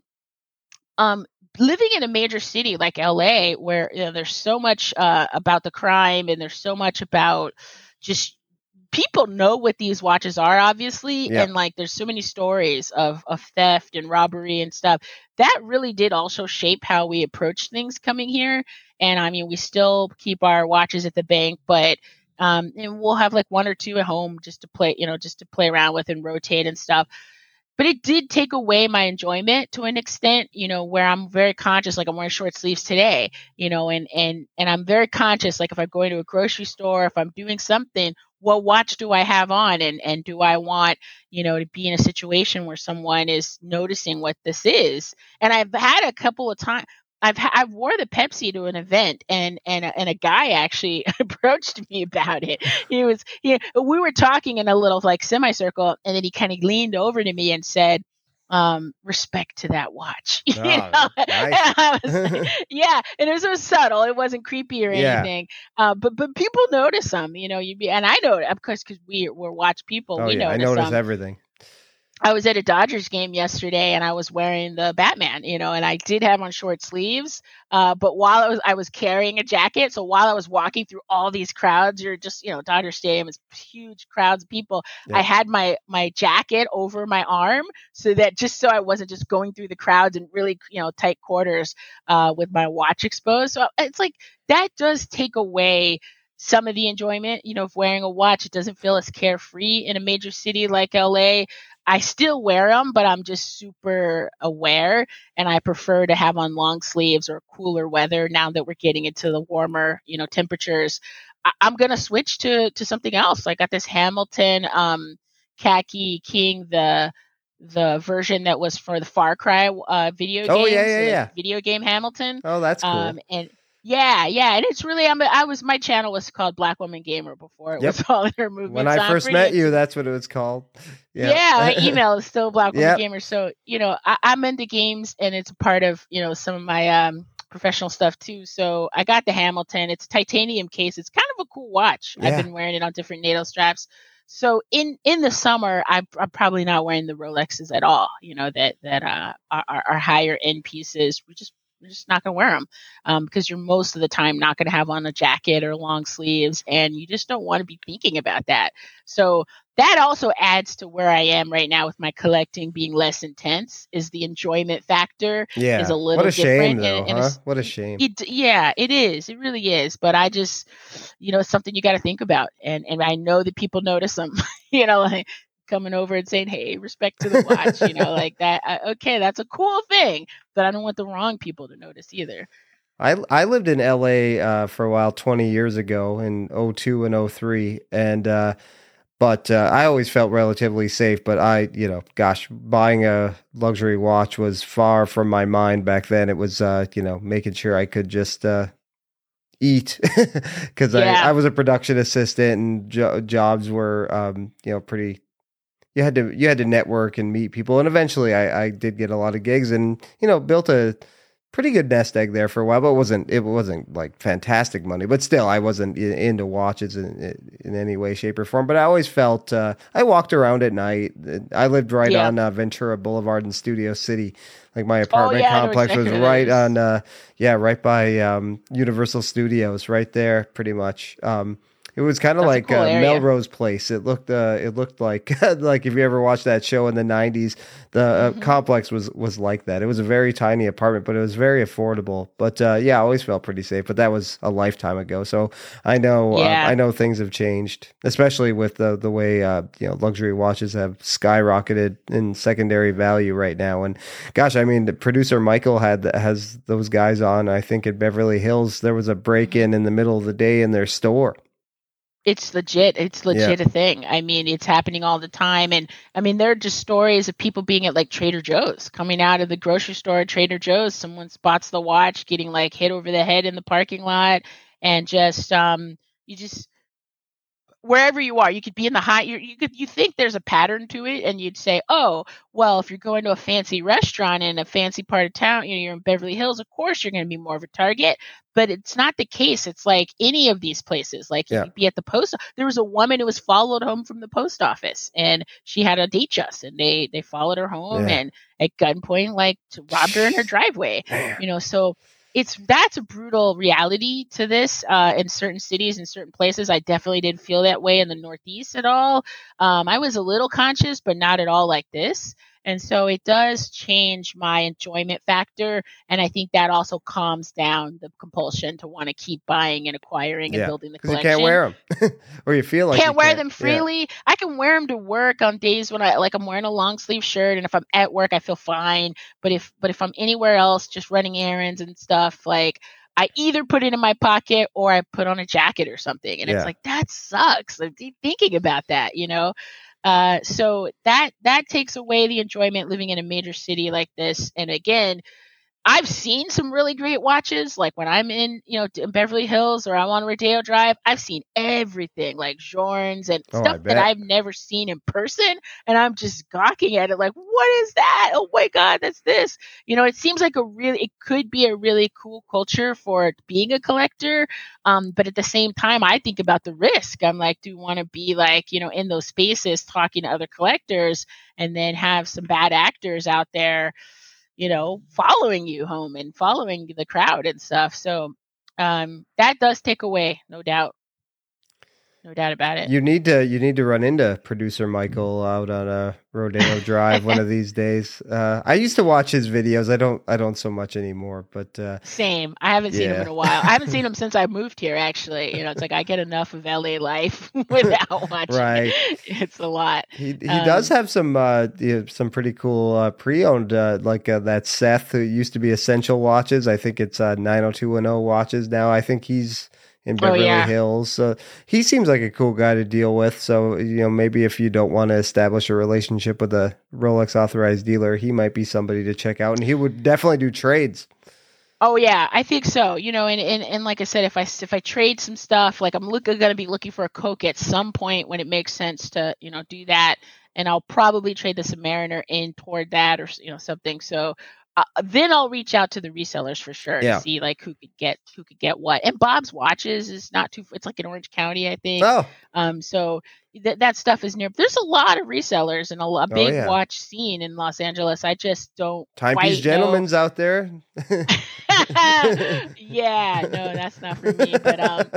um, living in a major city like L A, where, you know, there's so much uh, about the crime and there's so much about just people know what these watches are, obviously, Yeah. and like there's so many stories of of theft and robbery and stuff. That really did also shape how we approach things coming here. And I mean, we still keep our watches at the bank, but um, and we'll have like one or two at home just to play, you know, just to play around with and rotate and stuff. But it did take away my enjoyment to an extent, you know, where I'm very conscious, like I'm wearing short sleeves today, you know, and, and, and I'm very conscious, like if I'm going to a grocery store, if I'm doing something, what watch do I have on? And, and do I want, you know, to be in a situation where someone is noticing what this is? And I've had a couple of times, I've ha- I've wore the Pepsi to an event, and and a, and a guy actually approached me about it. He was he, we were talking in a little like semicircle, and then he kind of leaned over to me and said, um, "Respect to that watch." You Oh, know? nice. And I was like, yeah, and it was, it was subtle. It wasn't creepy or Yeah. anything. Uh, but but people notice them, you know. You be, and I know, of course, because we we're watch people. Oh we yeah, I notice notice them. everything. I was at a Dodgers game yesterday, and I was wearing the Batman, you know, and I did have on short sleeves. Uh, but while I was, I was carrying a jacket. So while I was walking through all these crowds, you're just, you know, Dodger Stadium is huge crowds of people. Yeah. I had my my jacket over my arm, so that just so I wasn't just going through the crowds in really, you know, tight quarters uh, with my watch exposed. So it's like that does take away some of the enjoyment, you know, of wearing a watch. It doesn't feel as carefree in a major city like L A. I still wear them, but I'm just super aware, and I prefer to have on long sleeves or cooler weather now that we're getting into the warmer, you know, temperatures. I- I'm gonna switch to to something else. I got this Hamilton um, Khaki King, the the version that was for the Far Cry uh, video game. Oh yeah, yeah, so, like, yeah. video game Hamilton. Oh, that's cool. Um, and yeah, yeah, and it's really I'm, I was my channel was called Black Woman Gamer before it Yep. was all in her movements. When I so I'm first pretty met you, into- that's what it was called. yeah, Yeah. my email is still Black Woman Yep. Gamer. So, you know, I, I'm into games, and it's a part of, you know, some of my um, professional stuff too. So I got the Hamilton. It's a titanium case. It's kind of a cool watch. Yeah. I've been wearing it on different NATO straps. So in, in the summer, I'm, I'm probably not wearing the Rolexes at all, you know, that, that uh, are, are, are higher end pieces. We just We're just not going to wear them um, because you're most of the time not going to have on a jacket or long sleeves, and you just don't want to be thinking about that. So that also adds to where I am right now with my collecting being less intense. Is the enjoyment factor Yeah. is a little What a shame, different. though, in- in a huh? s- What a shame. It, yeah, it is. It really is. But I just, you know, it's something you got to think about, and and I know that people notice them. you know, like coming over and saying, "Hey, respect to the watch," you know, like that. I, okay, that's a cool thing, but I don't want the wrong people to notice either. I I lived in L A uh, for a while, twenty years ago in oh two and oh three, and uh, but uh, I always felt relatively safe. But I, you know, gosh, buying a luxury watch was far from my mind back then. It was, uh, you know, making sure I could just uh, eat because Yeah. I, I was a production assistant, and jo- jobs were, um, you know, pretty. You had to you had to network and meet people, and eventually I, I did get a lot of gigs, and you know, built a pretty good nest egg there for a while. But it wasn't it wasn't like fantastic money, but still I wasn't in, into watches in in any way, shape, or form. But I always felt uh, I walked around at night. I lived right Yeah. on uh, Ventura Boulevard in Studio City. Like my apartment yeah, I know complex exactly was where that right is. on, uh, yeah, right by um, Universal Studios, right there, pretty much. Um, It was kind of That's a like cool uh, area. Melrose Place. It looked, uh, it looked like, like if you ever watched that show in the nineties, the uh, Mhm. complex was was like that. It was a very tiny apartment, but it was very affordable. But uh, yeah, I always felt pretty safe. But that was a lifetime ago, so I know, Yeah. uh, I know things have changed, especially with the the way uh, you know luxury watches have skyrocketed in secondary value right now. And gosh, I mean, the producer Michael had has those guys on. I think at Beverly Hills, there was a break in in the middle of the day in their store. It's legit. It's legit a thing. I mean, it's happening all the time. And I mean, there are just stories of people being at like Trader Joe's, coming out of the grocery store at Trader Joe's. Someone spots the watch, getting like hit over the head in the parking lot, and just um, you just wherever you are, you could be in the high. You you could you think there's a pattern to it, and you'd say, oh, well, if you're going to a fancy restaurant in a fancy part of town, you know, you're in Beverly Hills, of course you're going to be more of a target. But it's not the case. It's like any of these places. Like you Yeah. could be at the post. There was a woman who was followed home from the post office, and she had a Datejust, and they they followed her home Yeah. and at gunpoint, like robbed her in her driveway. Damn. You know, so it's that's a brutal reality to this uh, in certain cities and certain places. I definitely didn't feel that way in the Northeast at all. Um, I was a little conscious, but not at all like this. And so it does change my enjoyment factor. And I think that also calms down the compulsion to want to keep buying and acquiring and Yeah, building the because you collection. can't wear them, or you feel like Can't you wear can't. them Yeah. freely. I can wear them to work on days when I like I'm wearing a long sleeve shirt, and if I'm at work, I feel fine. But if but if I'm anywhere else, just running errands and stuff, like I either put it in my pocket or I put on a jacket or something, and Yeah. it's like that sucks. I'm deep thinking about that, you know. Uh, so that that takes away the enjoyment living in a major city like this. And again, I've seen some really great watches. Like when I'm in, you know, in Beverly Hills or I'm on Rodeo Drive, I've seen everything like Journes and Oh, I stuff that bet. I've never seen in person. And I'm just gawking at it like, what is that? Oh my God, that's this. You know, it seems like a really, it could be a really cool culture for being a collector. Um, but at the same time, I think about the risk. I'm like, do you want to be like, you know, in those spaces talking to other collectors and then have some bad actors out there, you know, following you home and following the crowd and stuff. So um, that does take away, no doubt. No doubt about it. You need to you need to run into producer Michael out on a Rodeo Drive one of these days. Uh, I used to watch his videos. I don't I don't so much anymore, but uh, same. I haven't seen yeah. him in a while. I haven't seen him since I moved here. Actually, you know, it's like I get enough of L A life without watching. Right. It's a lot. He he Um, does have some uh, you know, some pretty cool uh, pre-owned uh, like uh, that Seth who used to be Essential Watches. I think it's uh, nine oh two one oh watches now. I think he's in Beverly oh, yeah. Hills. So he seems like a cool guy to deal with. So, you know, maybe if you don't want to establish a relationship with a Rolex authorized dealer, he might be somebody to check out. And he would definitely do trades. Oh yeah, I think so. You know, and, and, and like I said, if I if I trade some stuff, like I'm look, going to be looking for a Coke at some point when it makes sense to, you know, do that, and I'll probably trade the Submariner in toward that or you know something. So uh, then I'll reach out to the resellers for sure Yeah. to see like who could get who could get what. And Bob's Watches is not too. It's like in Orange County, I think. Oh, Um, so th- that stuff is near. There's a lot of resellers and a, a big yeah. watch scene in Los Angeles. I just don't Timepiece quite Gentlemen's know. out there. Yeah, no, that's not for me. But um,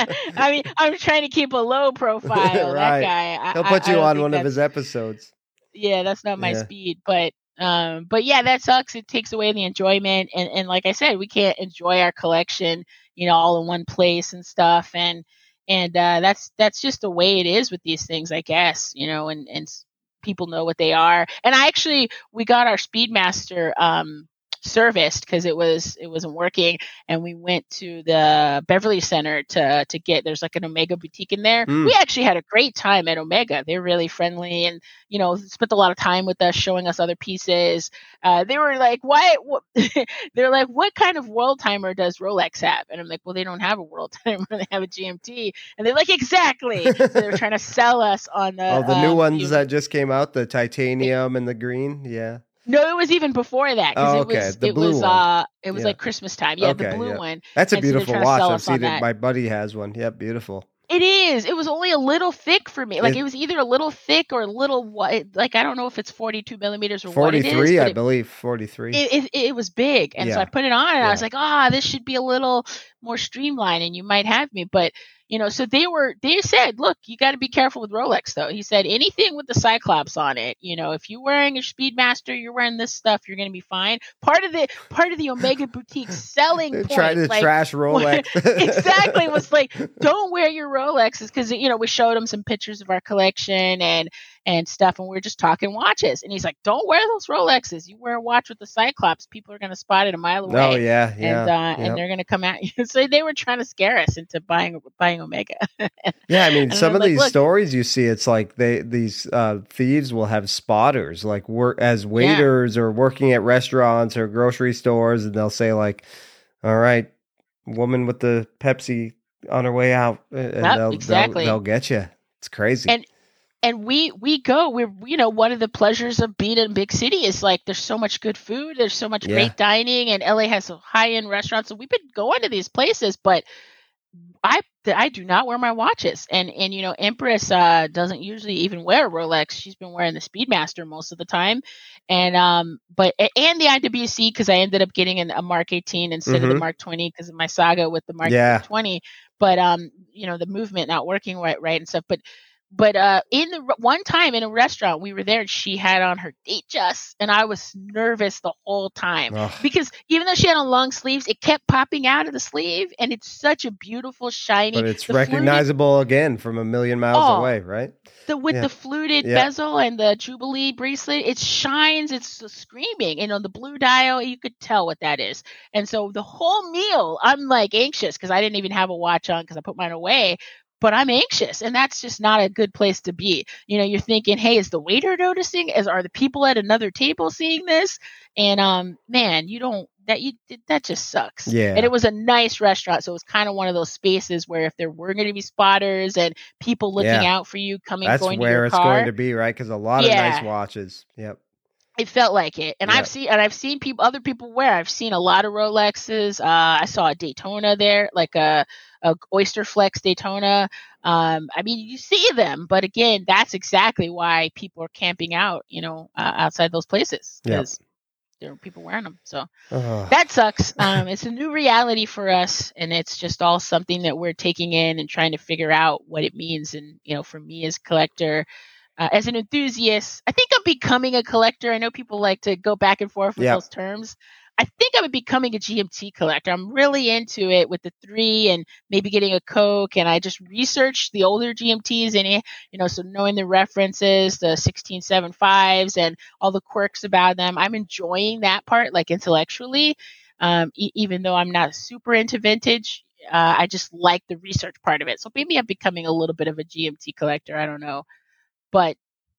I mean, I'm trying to keep a low profile. Right. That guy, I, He'll put I, I you don't on think one of that's- his episodes. Yeah, that's not my Yeah. speed. But um, but yeah, that sucks. It takes away the enjoyment. And and like I said, we can't enjoy our collection, you know, all in one place and stuff. And and uh, that's that's just the way it is with these things, I guess. You know, and and s- people know what they are. And I actually we got our Speedmaster um serviced because it was it wasn't working, and we went to the Beverly Center to to get there's like an Omega boutique in there. Mm. We actually had a great time at Omega. They're really friendly and you know spent a lot of time with us showing us other pieces. Uh, they were like, why what? They're like, what kind of world timer does Rolex have? And I'm like, well, they don't have a world timer, they have a G M T. And they're like, exactly. So they're trying to sell us on the Oh, the new um, ones you- that just came out, the titanium and the green. Yeah. No, it was even before that because Oh, it okay. was The it blue was one. uh it was Yeah. like Christmas time. Yeah, Okay, the blue yeah. one. That's a And so they're beautiful trying to watch. sell I've us on seen it. that. My buddy has one. Yep, beautiful. It is. It was only a little thick for me. Like It- it, was either a little thick or a little what? Like I don't know if it's forty-two millimeters or what it is. forty-three, but I it, believe. forty-three. it, it, it was big, and so Yeah. I put it on, and Yeah. I was like, ah, this should be a little more streamlined, and you might have me. But you know, so they were. They said, look, you got to be careful with Rolex, though. He said anything with the Cyclops on it. You know, if you're wearing a Speedmaster, you're wearing this stuff, you're going to be fine. Part of the part of the Omega boutique selling They're point, trying to like, trash Rolex. exactly, was like, don't wear your Rolexes because you know we showed him some pictures of our collection and and stuff, and we were just talking watches, and he's like, don't wear those Rolexes. You wear a watch with the Cyclops, people are going to spot it a mile away. Oh, yeah, yeah. And uh, yeah. and they're going to come at you. So they were trying to scare us into buying buying Omega. Yeah, I mean, And some I'm of like, these look- stories you see, it's like they these uh, thieves will have spotters, like work as waiters or working at restaurants or grocery stores, and they'll say like, "All right, woman with the Pepsi on her way out," and Yep, they'll, exactly. they'll they'll get you. It's crazy. And and we we go we're you know one of the pleasures of being in a big city is like there's so much good food, there's so much Yeah. great dining, and L A has some high end restaurants, so we've been going to these places, but I I do not wear my watches, and and you know Empress uh, doesn't usually even wear a Rolex. She's been wearing the Speedmaster most of the time, and um but and the I W C because I ended up getting an, a Mark eighteen instead of Mhm. the Mark twenty because of my saga with the Mark Yeah. twenty. But um you know the movement not working right right and stuff. But but uh in the re- one time in a restaurant we were there and she had on her Datejust, and I was nervous the whole time. Ugh. Because even though she had on long sleeves, it kept popping out of the sleeve, and it's such a beautiful, shiny. But it's the fluted- recognizable again from a million miles Oh. away, right? the with Yeah. the fluted Yeah. bezel and the Jubilee bracelet. It shines. It's so screaming, and on the blue dial, you could tell what that is. And so the whole meal, I'm like anxious because I didn't even have a watch on because I put mine away. But I'm anxious, and that's just not a good place to be. You know, you're thinking, "Hey, is the waiter noticing? Is are the people at another table seeing this?" And um, man, you don't. that you that just sucks. Yeah. And it was a nice restaurant, so it was kind of one of those spaces where if there were going to be spotters and people looking Yeah. out for you coming That's going to where your it's car, going to be, right? Because a lot of nice yeah, watches. Yep. it felt like it. And Yep. I've seen and I've seen people other people wear. I've seen a lot of Rolexes. Uh, I saw a Daytona there, like a, a Oyster Flex Daytona. Um, I mean, you see them, but again, that's exactly why people are camping out, you know, uh, outside those places Yep. because there are people wearing them. So Ugh. that sucks. Um, it's a new reality for us, and it's just all something that we're taking in and trying to figure out what it means. And you know, for me as a collector, uh, as an enthusiast, I think I'm becoming a collector. I know people like to go back and forth with Yep. those terms. I think I'm becoming a G M T collector. I'm really into it with the three and maybe getting a Coke. And I just researched the older G M Ts and, it, you know, so knowing the references, the sixteen seventy-fives and all the quirks about them. I'm enjoying that part, like intellectually, um, e- even though I'm not super into vintage. Uh, I just like the research part of it. So maybe I'm becoming a little bit of a G M T collector. I don't know. But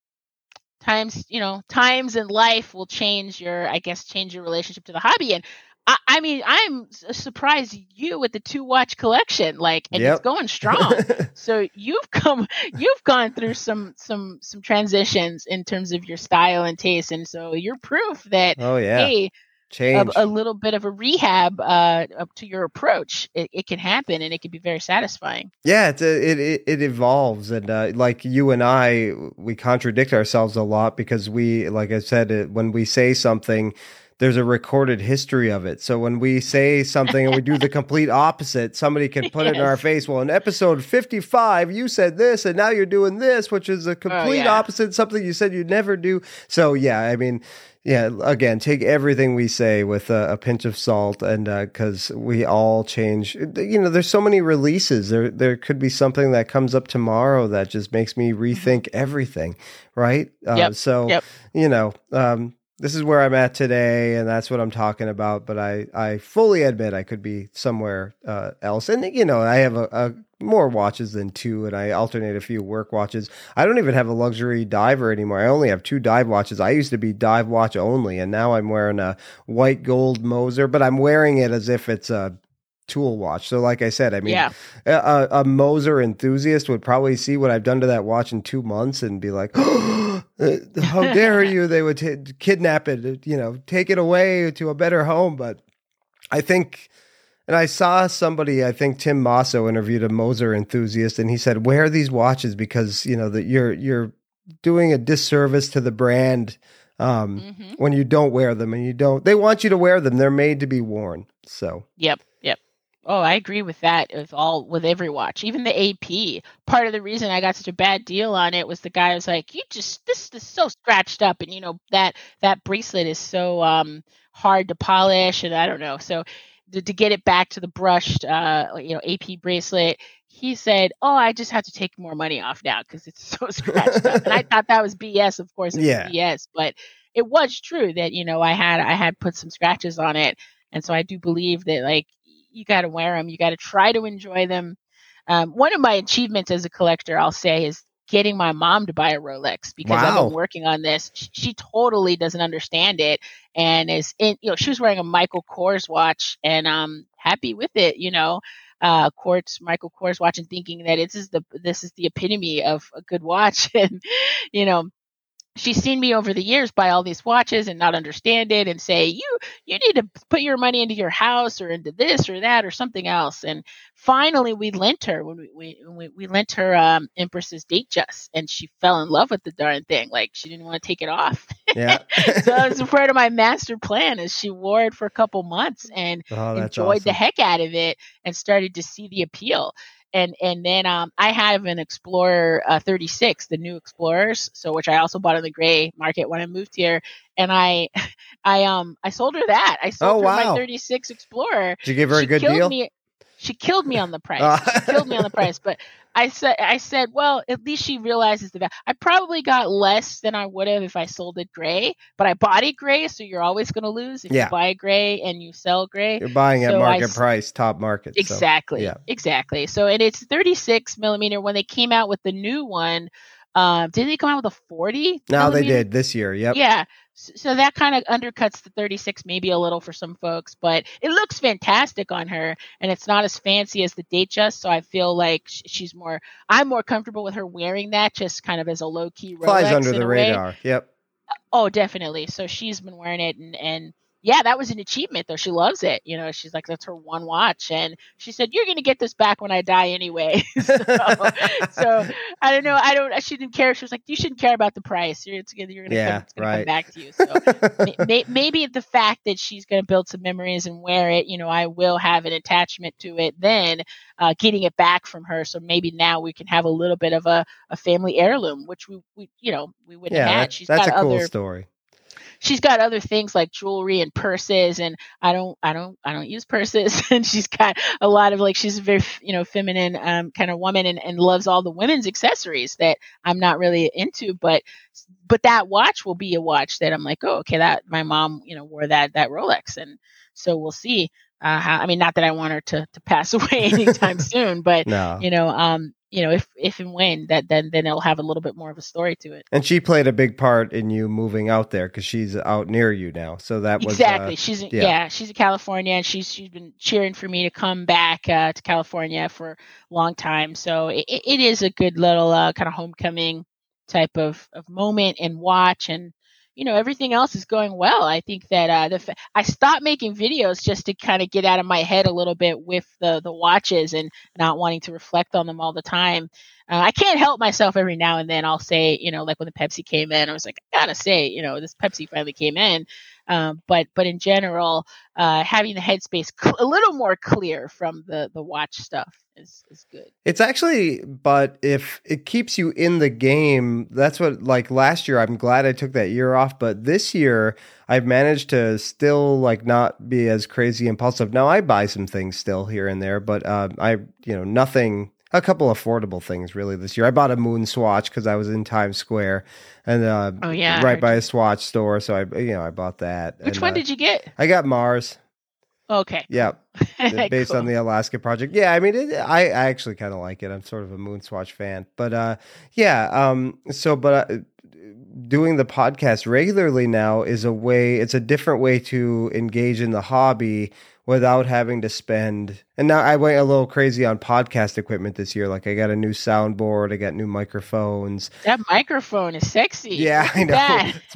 times, you know, times in life will change your, I guess, change your relationship to the hobby. And I, I mean, I'm s- surprised you with the two watch collection, like, and it's Yep. going strong. So you've come, you've gone through some, some, some transitions in terms of your style and taste. And so you're proof that, Oh, yeah. hey, a, Change. a little bit of a rehab uh, up to your approach, it, it can happen and it can be very satisfying. Yeah, it's a, it, it it evolves, and uh, like you and I, we contradict ourselves a lot because we, like I said, it, when we say something, there's a recorded history of it. So when we say something and we do the complete opposite, somebody can put it in our Yes. face. Well, in episode fifty-five, you said this, and now you're doing this, which is a complete yeah. opposite, something you said you'd never do. So yeah, I mean, yeah, again, take everything we say with a, a pinch of salt, and because we all change. You know, there's so many releases. There, there could be something that comes up tomorrow that just makes me rethink everything, right? Uh, Yep. so, Yep. you know, um, this is where I'm at today, and that's what I'm talking about. But I, I fully admit I could be somewhere uh, else, and you know, I have a, a more watches than two, and I alternate a few work watches. I don't even have a luxury diver anymore. I only have two dive watches. I used to be dive watch only, and now I'm wearing a white gold Moser, but I'm wearing it as if it's a tool watch. So like I said, I mean, Yeah. a, a Moser enthusiast would probably see what I've done to that watch in two months and be like, oh, how dare you? They would t- kidnap it, you know, take it away to a better home. But I think, and I saw somebody, I think Tim Masso interviewed a Moser enthusiast, and he said, wear these watches because, you know, that you're, you're doing a disservice to the brand um, Mm-hmm. when you don't wear them, and you don't, they want you to wear them. They're made to be worn. So, Yep. Yep. Oh, I agree with that. With all with every watch, even the A P. Part of the reason I got such a bad deal on it was the guy was like, "You just this is so scratched up, and you know that that bracelet is so um hard to polish, and I don't know." So to, to get it back to the brushed, uh, you know, A P bracelet, he said, "Oh, I just have to take more money off now because it's so scratched up." And I thought that was B S. Of course, it yeah. was B S, but it was true that you know I had I had put some scratches on it, and so I do believe that like. You got to wear them. You got to try to enjoy them. Um, one of my achievements as a collector, I'll say, is getting my mom to buy a Rolex because I've Wow. been working on this. She, she totally doesn't understand it, and is in. You know, she was wearing a Michael Kors watch, and I'm happy with it. You know, uh, Quartz Michael Kors watch, and thinking that this is the this is the epitome of a good watch, and you know. She's seen me over the years buy all these watches and not understand it and say, you you need to put your money into your house or into this or that or something else. And finally we lent her when we we, we, we lent her um, Empress's Datejust, and she fell in love with the darn thing. Like she didn't want to take it off. Yeah. So it was part of my master plan is she wore it for a couple months and Oh, that's enjoyed awesome. the heck out of it and started to see the appeal. And and then um, I have an Explorer uh, thirty-six, the new Explorers, so which I also bought in the gray market when I moved here. And I, I um, I sold her that. I sold Oh, her my wow. thirty-six Explorer. Did you give her She a good killed deal? me. She killed me on the price. Uh. She killed me on the price. But I said, I said, well, at least she realizes the value. I probably got less than I would have if I sold it gray, but I bought it gray, so you're always going to lose if Yeah. you buy gray and you sell gray. You're buying at So I market s- price, top market. so, Exactly. yeah. Exactly. So, and it's thirty-six millimeter. When they came out with the new one, Um, didn't they come out with a forty? No, they millimeter? did this year. Yep. Yeah. So, so that kind of undercuts the thirty-six maybe a little for some folks, but it looks fantastic on her, and it's not as fancy as the Datejust. So I feel like sh- she's more, I'm more comfortable with her wearing that, just kind of as a low key Rolex. Flies under in the a way. radar. Yep. Oh, definitely. So she's been wearing it, and and yeah, that was an achievement though. She loves it. You know, she's like, that's her one watch, and she said, "You're gonna get this back when I die anyway." so, so I don't know. I don't. She didn't care. She was like, "You shouldn't care about the price. You're, it's, you're gonna, Yeah, come, it's gonna right. come back to you." So may, maybe the fact that she's gonna build some memories and wear it, you know, I will have an attachment to it. Then uh, getting it back from her, so maybe now we can have a little bit of a, a family heirloom, which we, we you know we wouldn't Yeah, have had. that, She's that's got a cool other. story. She's got other things like jewelry and purses, and I don't, I don't, I don't use purses. And she's got a lot of like, she's a very, you know, feminine um, kind of woman, and, and loves all the women's accessories that I'm not really into. But, but that watch will be a watch that I'm like, oh, okay, that my mom, you know, wore that that Rolex, and so we'll see. Uh, how, I mean, not that I want her to to pass away anytime soon, but No. you know, um, you know, if if and when that, then then it'll have a little bit more of a story to it. And she played a big part in you moving out there because she's out near you now. So that was exactly. Uh, she's yeah. yeah, she's in California, and she's she's been cheering for me to come back uh, to California for a long time. So it, it is a good little uh, kind of homecoming type of, of moment and watch, and you know, everything else is going well. I think that uh, the fa- I stopped making videos just to kind of get out of my head a little bit with the the watches and not wanting to reflect on them all the time. Uh, I can't help myself. Every now and then I'll say, you know, like when the Pepsi came in, I was like, I gotta say, you know, this Pepsi finally came in. Um, but but in general, uh, having the headspace cl- a little more clear from the the watch stuff is is good. It's actually, but if it keeps you in the game, that's what, like last year, I'm glad I took that year off, but this year I've managed to still like not be as crazy impulsive. Now I buy some things still here and there, but uh, I, you know, nothing, a couple affordable things really this year. I bought a moon swatch because I was in Times Square and uh, oh, yeah, right by you. a swatch store. So I, you know, I bought that. Which and, one uh, did you get? I got Mars. Okay. Yeah. Cool. Based cool. on the Alaska project. Yeah, I mean, it, I, I actually kind of like it. I'm sort of a Moonswatch fan. But uh, yeah, um, so, but uh, doing the podcast regularly now is a way, it's a different way to engage in the hobby without having to spend. And now I went a little crazy on podcast equipment this year. Like I got a new soundboard, I got new microphones. That microphone is sexy. Yeah, Look I at know. that. It's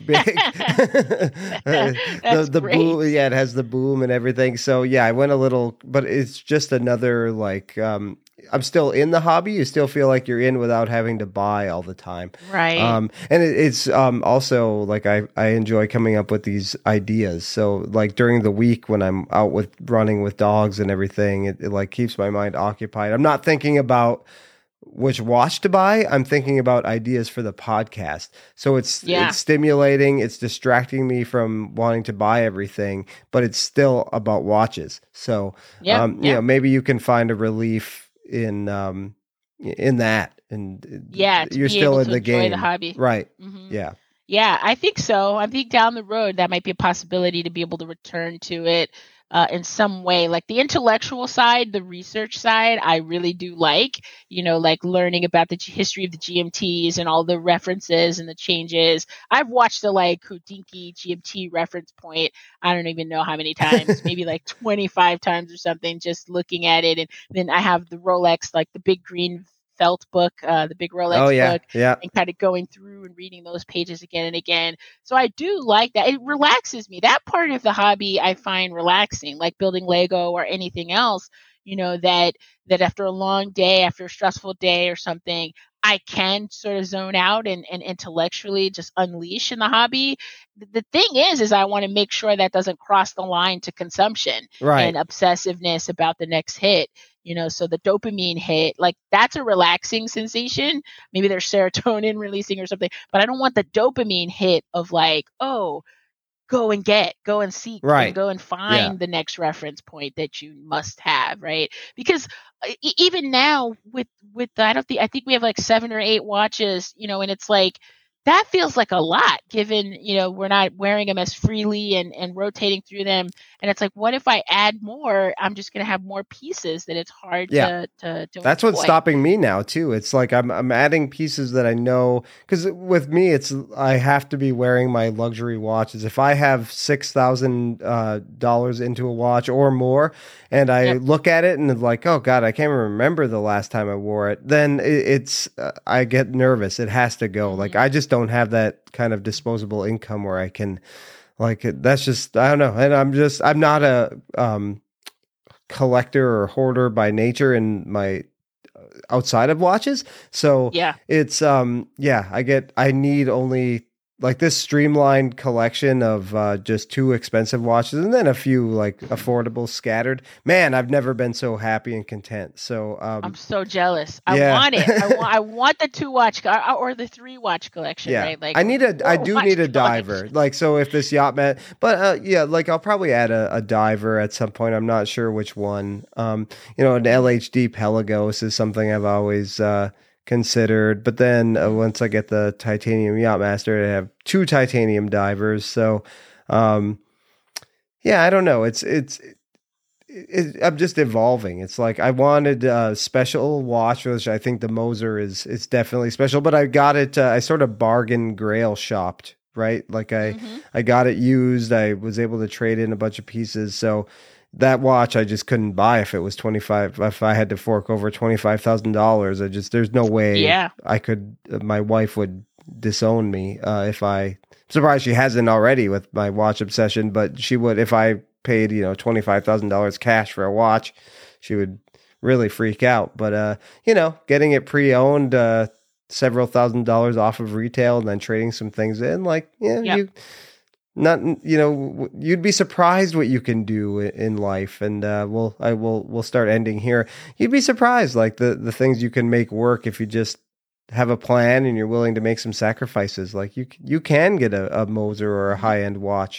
big. That's the the great. boom, yeah, it has the boom and everything. So yeah, I went a little, but it's just another like um I'm still in the hobby. You still feel like you're in without having to buy all the time. Right. Um, and it, it's um, also like I, I enjoy coming up with these ideas. So like during the week when I'm out with running with dogs and everything, it, it like keeps my mind occupied. I'm not thinking about which watch to buy. I'm thinking about ideas for the podcast. So it's Yeah. it's stimulating. It's distracting me from wanting to buy everything, but it's still about watches. So Yeah, um, you yeah. know, maybe you can find a relief in um in that, and Yeah, to you're be still able in to the enjoy game, the hobby. right? hmm Yeah. Yeah, I think so. I think down the road that might be a possibility to be able to return to it uh, in some way. Like the intellectual side, the research side, I really do like. You know, like learning about the g- history of the G M Ts and all the references and the changes. I've watched the like Hodinkee G M T reference point. I don't even know how many times, maybe like twenty-five times or something, just looking at it. And then I have the Rolex, like the big green felt book, uh, the big Rolex Oh yeah, book, yeah. and kind of going through and reading those pages again and again. So I do like that. It relaxes me. That part of the hobby I find relaxing, like building Lego or anything else, you know, that that after a long day, after a stressful day or something, I can sort of zone out and, and intellectually just unleash in the hobby. The, the thing is, is I want to make sure that doesn't cross the line to consumption Right. and obsessiveness about the next hit. You know, so the dopamine hit, like that's a relaxing sensation. Maybe there's serotonin releasing or something, but I don't want the dopamine hit of like, oh, go and get, go and seek, and Right. go and find Yeah. the next reference point that you must have, right? Because uh, e- even now with with the, I don't think I think we have like seven or eight watches, you know, and it's like that feels like a lot, given, you know, we're not wearing them as freely and, and rotating through them. And it's like, what if I add more? I'm just going to have more pieces that it's hard Yeah. to, to, to That's avoid. what's stopping me now too. It's like I'm I'm adding pieces that I know, because with me it's I have to be wearing my luxury watches. If I have six thousand uh, dollars into a watch or more, and I Yep. look at it and it's like, oh God, I can't remember the last time I wore it, then it, it's uh, I get nervous. It has to go. Mhm. Like I just don't have that kind of disposable income where I can, like, that's just, I don't know. And I'm just I'm not a um. collector or hoarder by nature in my outside of watches. So Yeah. it's um yeah, I get I need only like this streamlined collection of uh just two expensive watches and then a few like affordable scattered. Man, I've never been so happy and content. So um I'm so jealous. I yeah. want it. I want. I want the two watch co- or the three watch collection. Yeah, Right? Like I need a, I four do watch need a collection. diver. Like, so if this yacht man, but uh, yeah, like I'll probably add a, a diver at some point. I'm not sure which one. Um, you know, an L H D Pelagos is something I've always uh considered. But then uh, once I get the titanium Yachtmaster, I have two titanium divers. So, um, yeah, I don't know. It's it's. It, I'm just evolving. It's like I wanted a special watch, which I think the Moser is is definitely special. But I got it. Uh, I sort of bargain grail shopped, right? Like I Mhm. I got it used. I was able to trade in a bunch of pieces. So that watch I just couldn't buy if it was twenty five. If I had to fork over twenty five thousand dollars, I just there's no way Yeah. I could. Uh, my wife would disown me uh, if I. I'm surprised she hasn't already with my watch obsession, but she would if I paid, you know, twenty-five thousand dollars cash for a watch, she would really freak out. But, uh, you know, getting it pre-owned, uh, several thousand dollars off of retail and then trading some things in, like, yeah, Yep. you not, you know, you'd be surprised what you can do in life. And, uh, we'll, I will, we'll start ending here. You'd be surprised, like the, the things you can make work if you just have a plan and you're willing to make some sacrifices. Like you, you can get a, a Moser or a high end watch,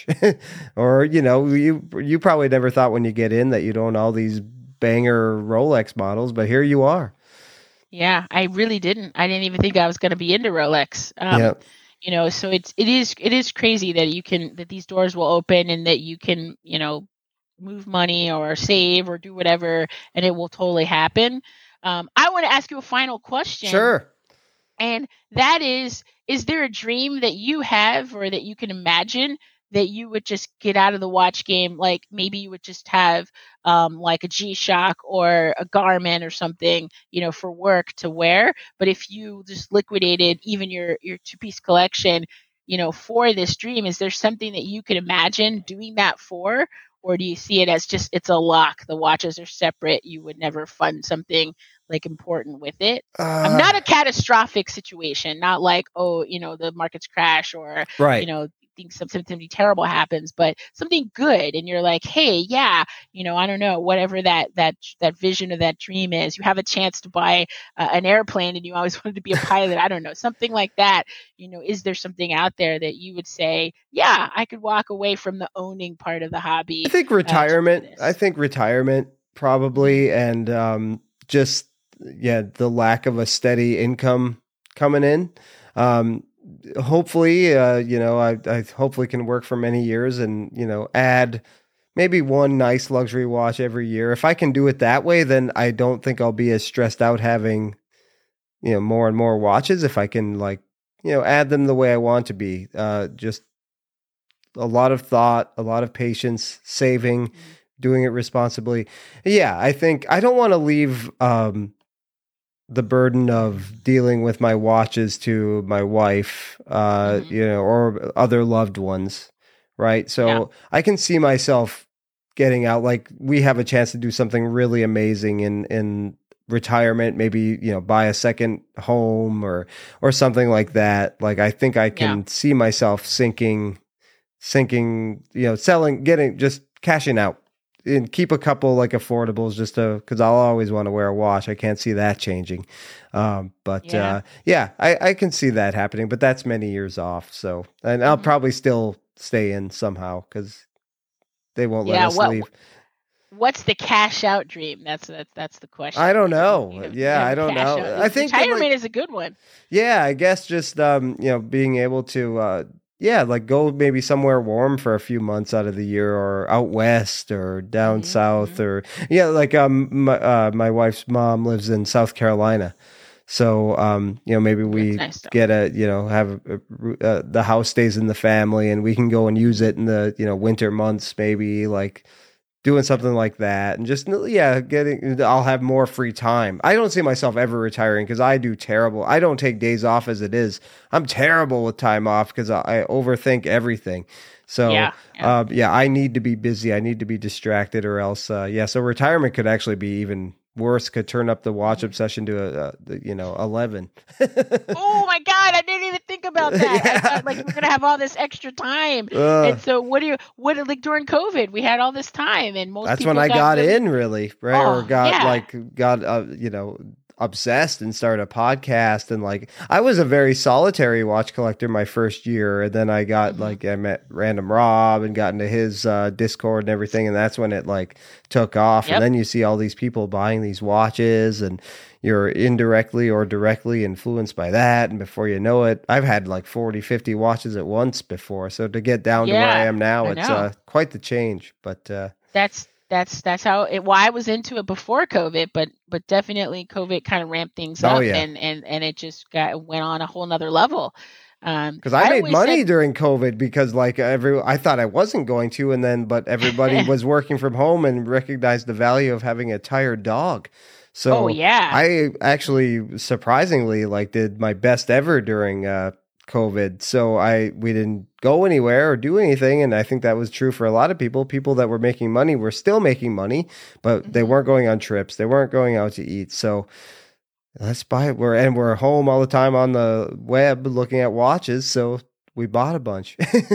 or you know, you you probably never thought when you get in that you'd own all these banger Rolex models, but here you are. Yeah, I really didn't. I didn't even think I was going to be into Rolex. Um, Yeah. You know, so it's it is it is crazy that you can that these doors will open and that you can, you know, move money or save or do whatever, and it will totally happen. Um, I want to ask you a final question. Sure. And that is, is there a dream that you have or that you can imagine that you would just get out of the watch game? Like maybe you would just have um, like a G-Shock or a Garmin or something, you know, for work to wear. But if you just liquidated even your, your two-piece collection, you know, for this dream, is there something that you could imagine doing that for? Or do you see it as just, it's a lock, the watches are separate, you would never fund something like important with it? Uh, I'm not a catastrophic situation, not like, oh, you know, the markets crash or, right. you know, think some- something terrible happens, but something good. And you're like, hey, yeah, you know, I don't know, whatever that, that, that vision of that dream is, you have a chance to buy uh, an airplane and you always wanted to be a pilot. I don't know, something like that. You know, is there something out there that you would say, yeah, I could walk away from the owning part of the hobby? I think uh, to do retirement, this? I think retirement probably. And, um, just, yeah, the lack of a steady income coming in. Um, hopefully, uh, you know, I, I hopefully can work for many years and, you know, add maybe one nice luxury watch every year. If I can do it that way, then I don't think I'll be as stressed out having, you know, more and more watches. If I can, like, you know, add them the way I want to be, uh, just a lot of thought, a lot of patience, saving, Mm-hmm. doing it responsibly. Yeah, I think I don't want to leave, um, the burden of dealing with my watches to my wife, uh, Mhm. you know, or other loved ones, right? So Yeah. I can see myself getting out. Like we have a chance to do something really amazing in in retirement. Maybe, you know, buy a second home or or something like that. Like I think I can see myself sinking, sinking, you know, selling, getting just cashing out. And keep a couple like affordables just to, because I'll always want to wear a watch. I can't see that changing. Um, but Yeah. uh, yeah, I, I can see that happening, but that's many years off. So, and I'll Mhm. probably still stay in somehow because they won't let Yeah, us what- leave. what's the cash out dream? That's that's that's the question. I don't know. You have, yeah, you I don't know. out. I think retirement like, is a good one. Yeah, I guess just um, you know, being able to uh yeah, like go maybe somewhere warm for a few months out of the year, or out west or down Mm-hmm, south, mm-hmm. or yeah, like um my uh, my wife's mom lives in South Carolina. So, um, you know, maybe we nice, get a, you know, have a, uh, the house stays in the family and we can go and use it in the, you know, winter months, maybe like doing something like that. And just, yeah, getting, I'll have more free time. I don't see myself ever retiring because I do terrible. I don't take days off as it is. I'm terrible with time off because I, I overthink everything. So, yeah, yeah. Um, yeah, I need to be busy. I need to be distracted or else, uh, yeah. So retirement could actually be even worse, could turn up the watch obsession to a, a you know eleven. Oh my god, I didn't even think about that. Yeah. I thought like we're gonna have all this extra time, uh, and so what do you what like during COVID we had all this time, and most that's people when I got, got really, in really right oh, or got yeah. like got uh, you know obsessed and started a podcast. And like I was a very solitary watch collector my first year, and then I got mm-hmm. like I met Random Rob and got into his uh, Discord and everything, and that's when it like took off. Yep. And then you see all these people buying these watches, and you're indirectly or directly influenced by that, and before you know it, I've had like forty, fifty watches at once before. So to get down yeah, to where I am now, I it's uh, quite the change. But uh, that's That's that's how it. Well, I was into it before COVID, but but definitely COVID kind of ramped things up, oh, yeah. and and and it just got went on a whole nother level. Because um, I, I made money said, during COVID because like every I thought I wasn't going to, and then but everybody was working from home and recognized the value of having a tired dog. So oh, yeah. I actually surprisingly like did my best ever during uh, COVID. So I we didn't go anywhere or do anything, and I think that was true for a lot of people. People that were making money were still making money, but mm-hmm. they weren't going on trips. They weren't going out to eat. So let's buy it. We're and we're home all the time on the web looking at watches. So we bought a bunch.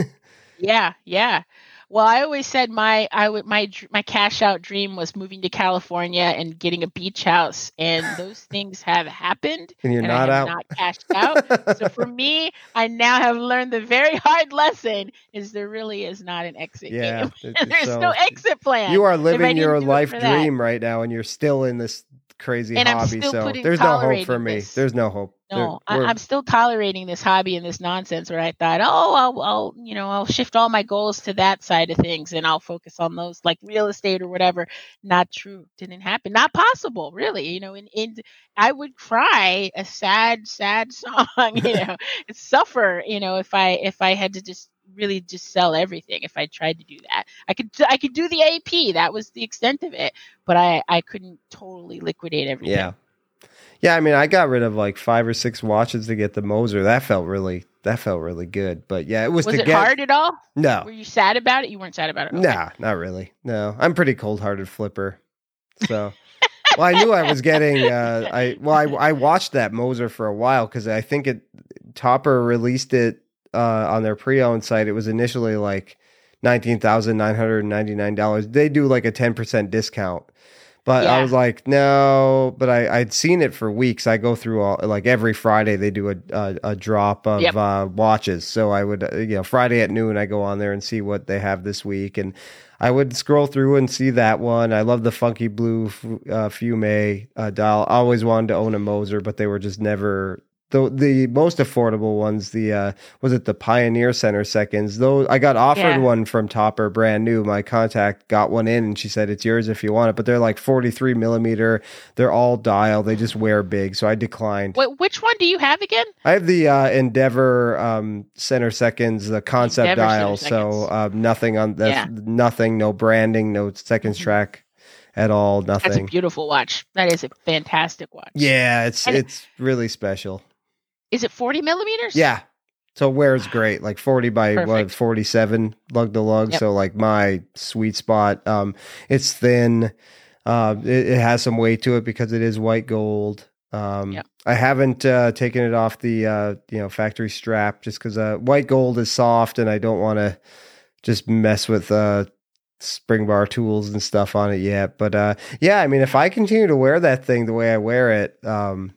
yeah, yeah. Well, I always said my I would my my cash out dream was moving to California and getting a beach house, and those things have happened. And you're and not I have out. Not cashed out. So for me, I now have learned the very hard lesson: is there really is not an exit yeah, game. There's so, no exit plan. You are living your life dream that. right now, and you're still in this crazy and hobby. So putting, there's no hope for me. This. There's no hope. No, I, I'm still tolerating this hobby and this nonsense where I thought, oh, I'll, I'll, you know, I'll shift all my goals to that side of things and I'll focus on those like real estate or whatever. Not true. Didn't happen. Not possible, really. You know, and, and I would cry a sad, sad song, you know, suffer, you know, if I, if I had to just really just sell everything. If I tried to do that, I could, I could do the A P. That was the extent of it, but I, I couldn't totally liquidate everything. Yeah. Yeah, I mean, I got rid of like five or six watches to get the Moser. That felt really, that felt really good. But yeah, it was. Was to it get... hard at all? No. Were you sad about it? You weren't sad about it. Okay. Nah, not really. No, I'm pretty cold-hearted flipper. So, well, I knew I was getting. Uh, I well, I I watched that Moser for a while because I think it Topper released it uh, on their pre-owned site. It was initially like nineteen thousand nine hundred ninety-nine dollars. They do like a ten percent discount. But yeah. I was like, no, but I, I'd seen it for weeks. I go through all, like every Friday they do a a, a drop of yep. uh, watches. So I would, uh, you know, Friday at noon, I go on there and see what they have this week. And I would scroll through and see that one. I love the funky blue uh, Fume uh, dial. I always wanted to own a Moser, but they were just never... The the most affordable ones, the uh, was it the Pioneer Center seconds? Though I got offered yeah. one from Topper, brand new. My contact got one in, and she said it's yours if you want it. But they're like forty-three millimeter. They're all dial. They just wear big, so I declined. Wait, which one do you have again? I have the uh, Endeavor um, Center Seconds, the concept Endeavor dial. So uh, nothing on that's yeah. nothing, no branding, no seconds mm-hmm. track at all. Nothing. That's a beautiful watch. That is a fantastic watch. Yeah, it's and it's really special. Is it forty millimeters? Yeah. So wears great, like forty by Perfect. what, forty-seven lug to lug. Yep. So like my sweet spot. Um, it's thin. Uh, it, it has some weight to it because it is white gold. Um, yep. I haven't uh, taken it off the uh, you know factory strap just because uh, white gold is soft and I don't want to just mess with uh, spring bar tools and stuff on it yet. But uh, yeah, I mean, if I continue to wear that thing the way I wear it. Um,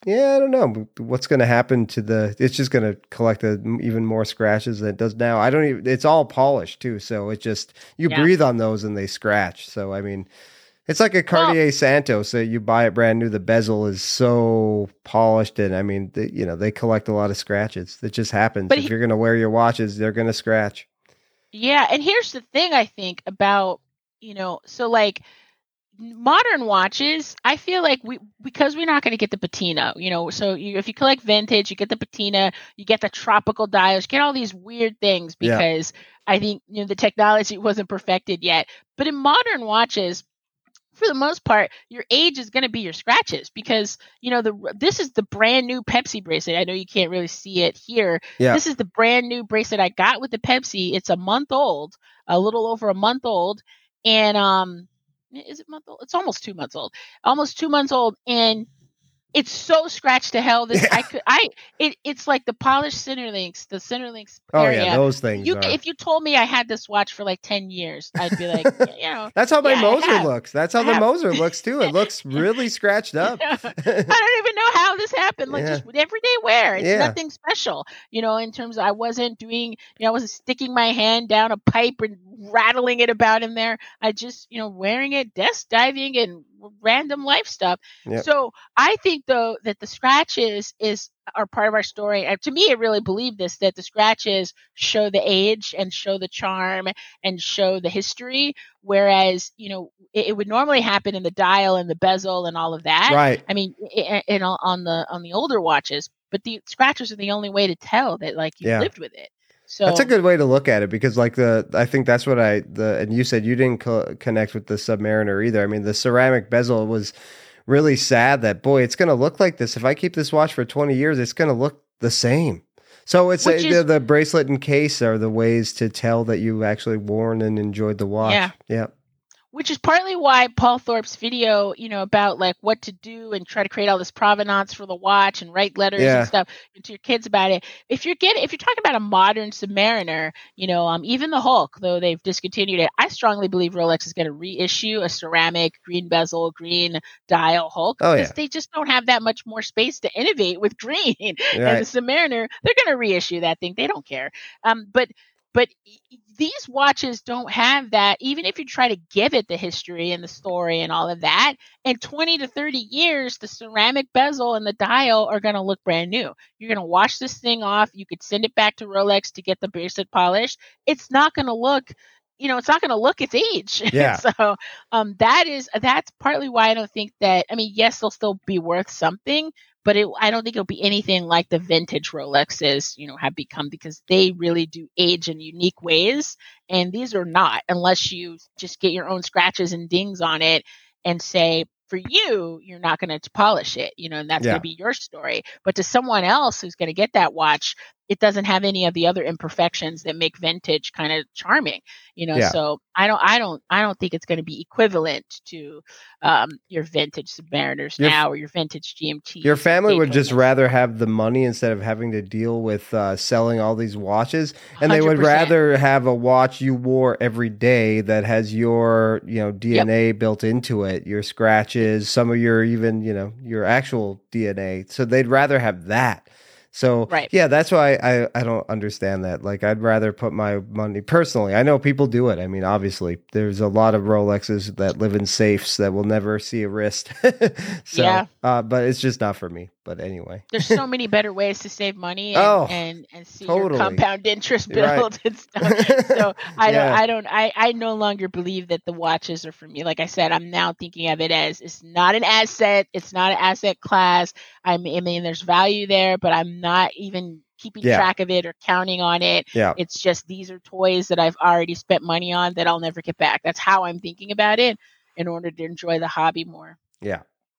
Yeah, I don't know what's going to happen to the. It's just going to collect a, even more scratches than it does now. I don't even. It's all polished too, so it just you Yeah. breathe on those and they scratch. So I mean, it's like a Cartier Well, Santos. So you buy it brand new. The bezel is so polished, and I mean, they, you know, they collect a lot of scratches. It just happens. but If he, you're going to wear your watches, they're going to scratch. yeah, and here's the thing I think about, you know, so like modern watches, I feel like we because we're not going to get the patina, you know. So you, if you collect vintage, you get the patina, you get the tropical dials, you get all these weird things Yeah. because I think you know the technology wasn't perfected yet. But in modern watches, for the most part, your age is going to be your scratches because you know the this is the brand new Pepsi bracelet. I know you can't really see it here. Yeah. This is the brand new bracelet I got with the Pepsi. It's a month old, a little over a month old, and um, is it month old? It's almost two months old. Almost two months old, and it's so scratched to hell. This I Yeah. could I it it's like the polished center links, the center links Oh yeah, area. those things You are. if you told me I had this watch for like ten years, I'd be like, yeah, you know, That's how my yeah, I Moser have. looks. That's how I the have. Moser looks too. It looks really scratched up. I don't even know how this happened. Like Yeah. just with everyday wear. It's Yeah. nothing special, you know, in terms of I wasn't doing, you know, I wasn't sticking my hand down a pipe and rattling it about in there. I just, you know, wearing it, desk diving and random life stuff. Yep. So I think though that the scratches is are part of our story. And to me, I really believe this, that the scratches show the age and show the charm and show the history. Whereas, you know, it, it would normally happen in the dial and the bezel and all of that. Right. I mean, i- i- in, on the on the older watches, but the scratches are the only way to tell that like you Yeah. lived with it. So That's a good way to look at it because, like the, I think that's what I the and you said you didn't co- connect with the Submariner either. I mean, the ceramic bezel was really sad. That boy, it's going to look like this if I keep this watch for twenty years. It's going to look the same. So it's Which a, is- the, the bracelet and case are the ways to tell that you've actually worn and enjoyed the watch. Yeah. Yeah. which is partly why Paul Thorpe's video, you know, about like what to do and try to create all this provenance for the watch and write letters Yeah. and stuff to your kids about it. If you're getting, if you're talking about a modern Submariner, you know, um, even the Hulk, though they've discontinued it, I strongly believe Rolex is going to reissue a ceramic green bezel, green dial Hulk Oh, because yeah. they just don't have that much more space to innovate with green. And Right. the Submariner, they're going to reissue that thing. They don't care. Um, but but these watches don't have that. Even if you try to give it the history and the story and all of that, in twenty to thirty years, the ceramic bezel and the dial are going to look brand new. You're going to wash this thing off. You could send it back to Rolex to get the bracelet polished. It's not going to look, you know, it's not going to look its age. Yeah. So um, that is, that's partly why I don't think that, I mean, yes, they'll still be worth something, but it, I don't think it'll be anything like the vintage Rolexes, you know, have become, because they really do age in unique ways. And these are not, unless you just get your own scratches and dings on it and say, for you, you're not going to polish it, you know, and that's Yeah. going to be your story. But to someone else who's going to get that watch, it doesn't have any of the other imperfections that make vintage kind of charming, you know. Yeah. So I don't, I don't, I don't think it's going to be equivalent to um, your vintage Submariners Your- now or your vintage G M Ts. Your family and would just Daytonas. rather have the money instead of having to deal with uh, selling all these watches, and they would one hundred percent. rather have a watch you wore every day that has your, you know, D N A built into it, your scratches, some of your even, you know, your actual D N A. So they'd rather have that. So Right. yeah, that's why I, I don't understand that. Like, I'd rather put my money personally. I know people do it. I mean, obviously, there's a lot of Rolexes that live in safes that will never see a wrist. so, Yeah. uh, but it's just not for me. But anyway, There's so many better ways to save money and Oh, and, and see totally. your compound interest Right. build and stuff. So I don't Yeah. I don't I, I no longer believe that the watches are for me. Like I said, I'm now thinking of it as it's not an asset, it's not an asset class. I mean, I mean there's value there, but I'm not even keeping Yeah. track of it or counting on it. yeah, It's just these are toys that I've already spent money on that I'll never get back. That's how I'm thinking about it in order to enjoy the hobby more. yeah.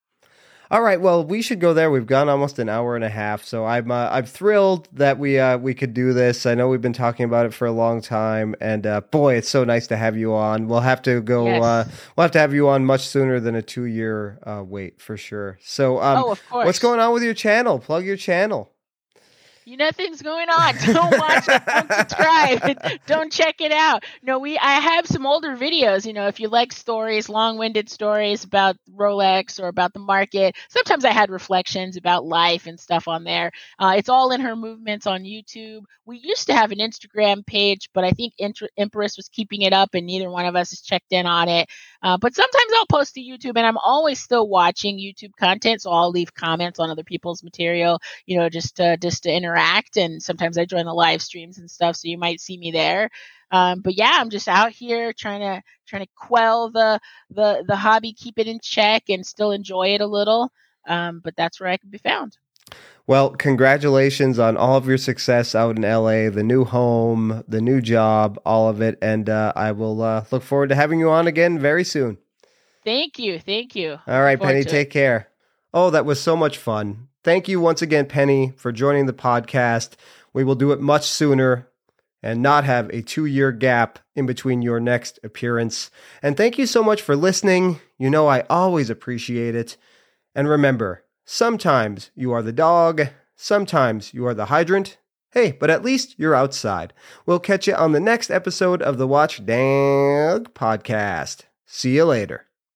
All right, well, we should go there. We've gone almost an hour and a half, so I'm uh, I'm thrilled that we uh, we could do this. I know we've been talking about it for a long time, and uh, boy, it's so nice to have you on. We'll have to go. Yes. Uh, we'll have to have you on much sooner than a two year uh, wait for sure. So, um, oh, of course. what's going on with your channel? Plug your channel. Nothing's going on. Don't watch it. Don't subscribe. Don't check it out. No, we. I have some older videos. You know, if you like stories, long-winded stories about Rolex or about the market. Sometimes I had reflections about life and stuff on there. Uh, it's all in her movements on YouTube. We used to have an Instagram page, but I think Inter- Empress was keeping it up, and neither one of us has checked in on it. Uh, but sometimes I'll post to YouTube, and I'm always still watching YouTube content, so I'll leave comments on other people's material. You know, just to, just to interact. And sometimes I join the live streams and stuff, so you might see me there. Um, but yeah, I'm just out here trying to trying to quell the the the hobby, keep it in check, and still enjoy it a little. Um, but that's where I can be found. Well, congratulations on all of your success out in L A, the new home, the new job, all of it. And uh, I will uh, look forward to having you on again very soon. Thank you. Thank you. All right, Penny, take care. Oh, that was so much fun. Thank you once again, Penny, for joining the podcast. We will do it much sooner and not have a two-year gap in between your next appearance. And thank you so much for listening. You know I always appreciate it. And remember, sometimes you are the dog, sometimes you are the hydrant. Hey, but at least you're outside. We'll catch you on the next episode of the Watch Dang podcast. See you later.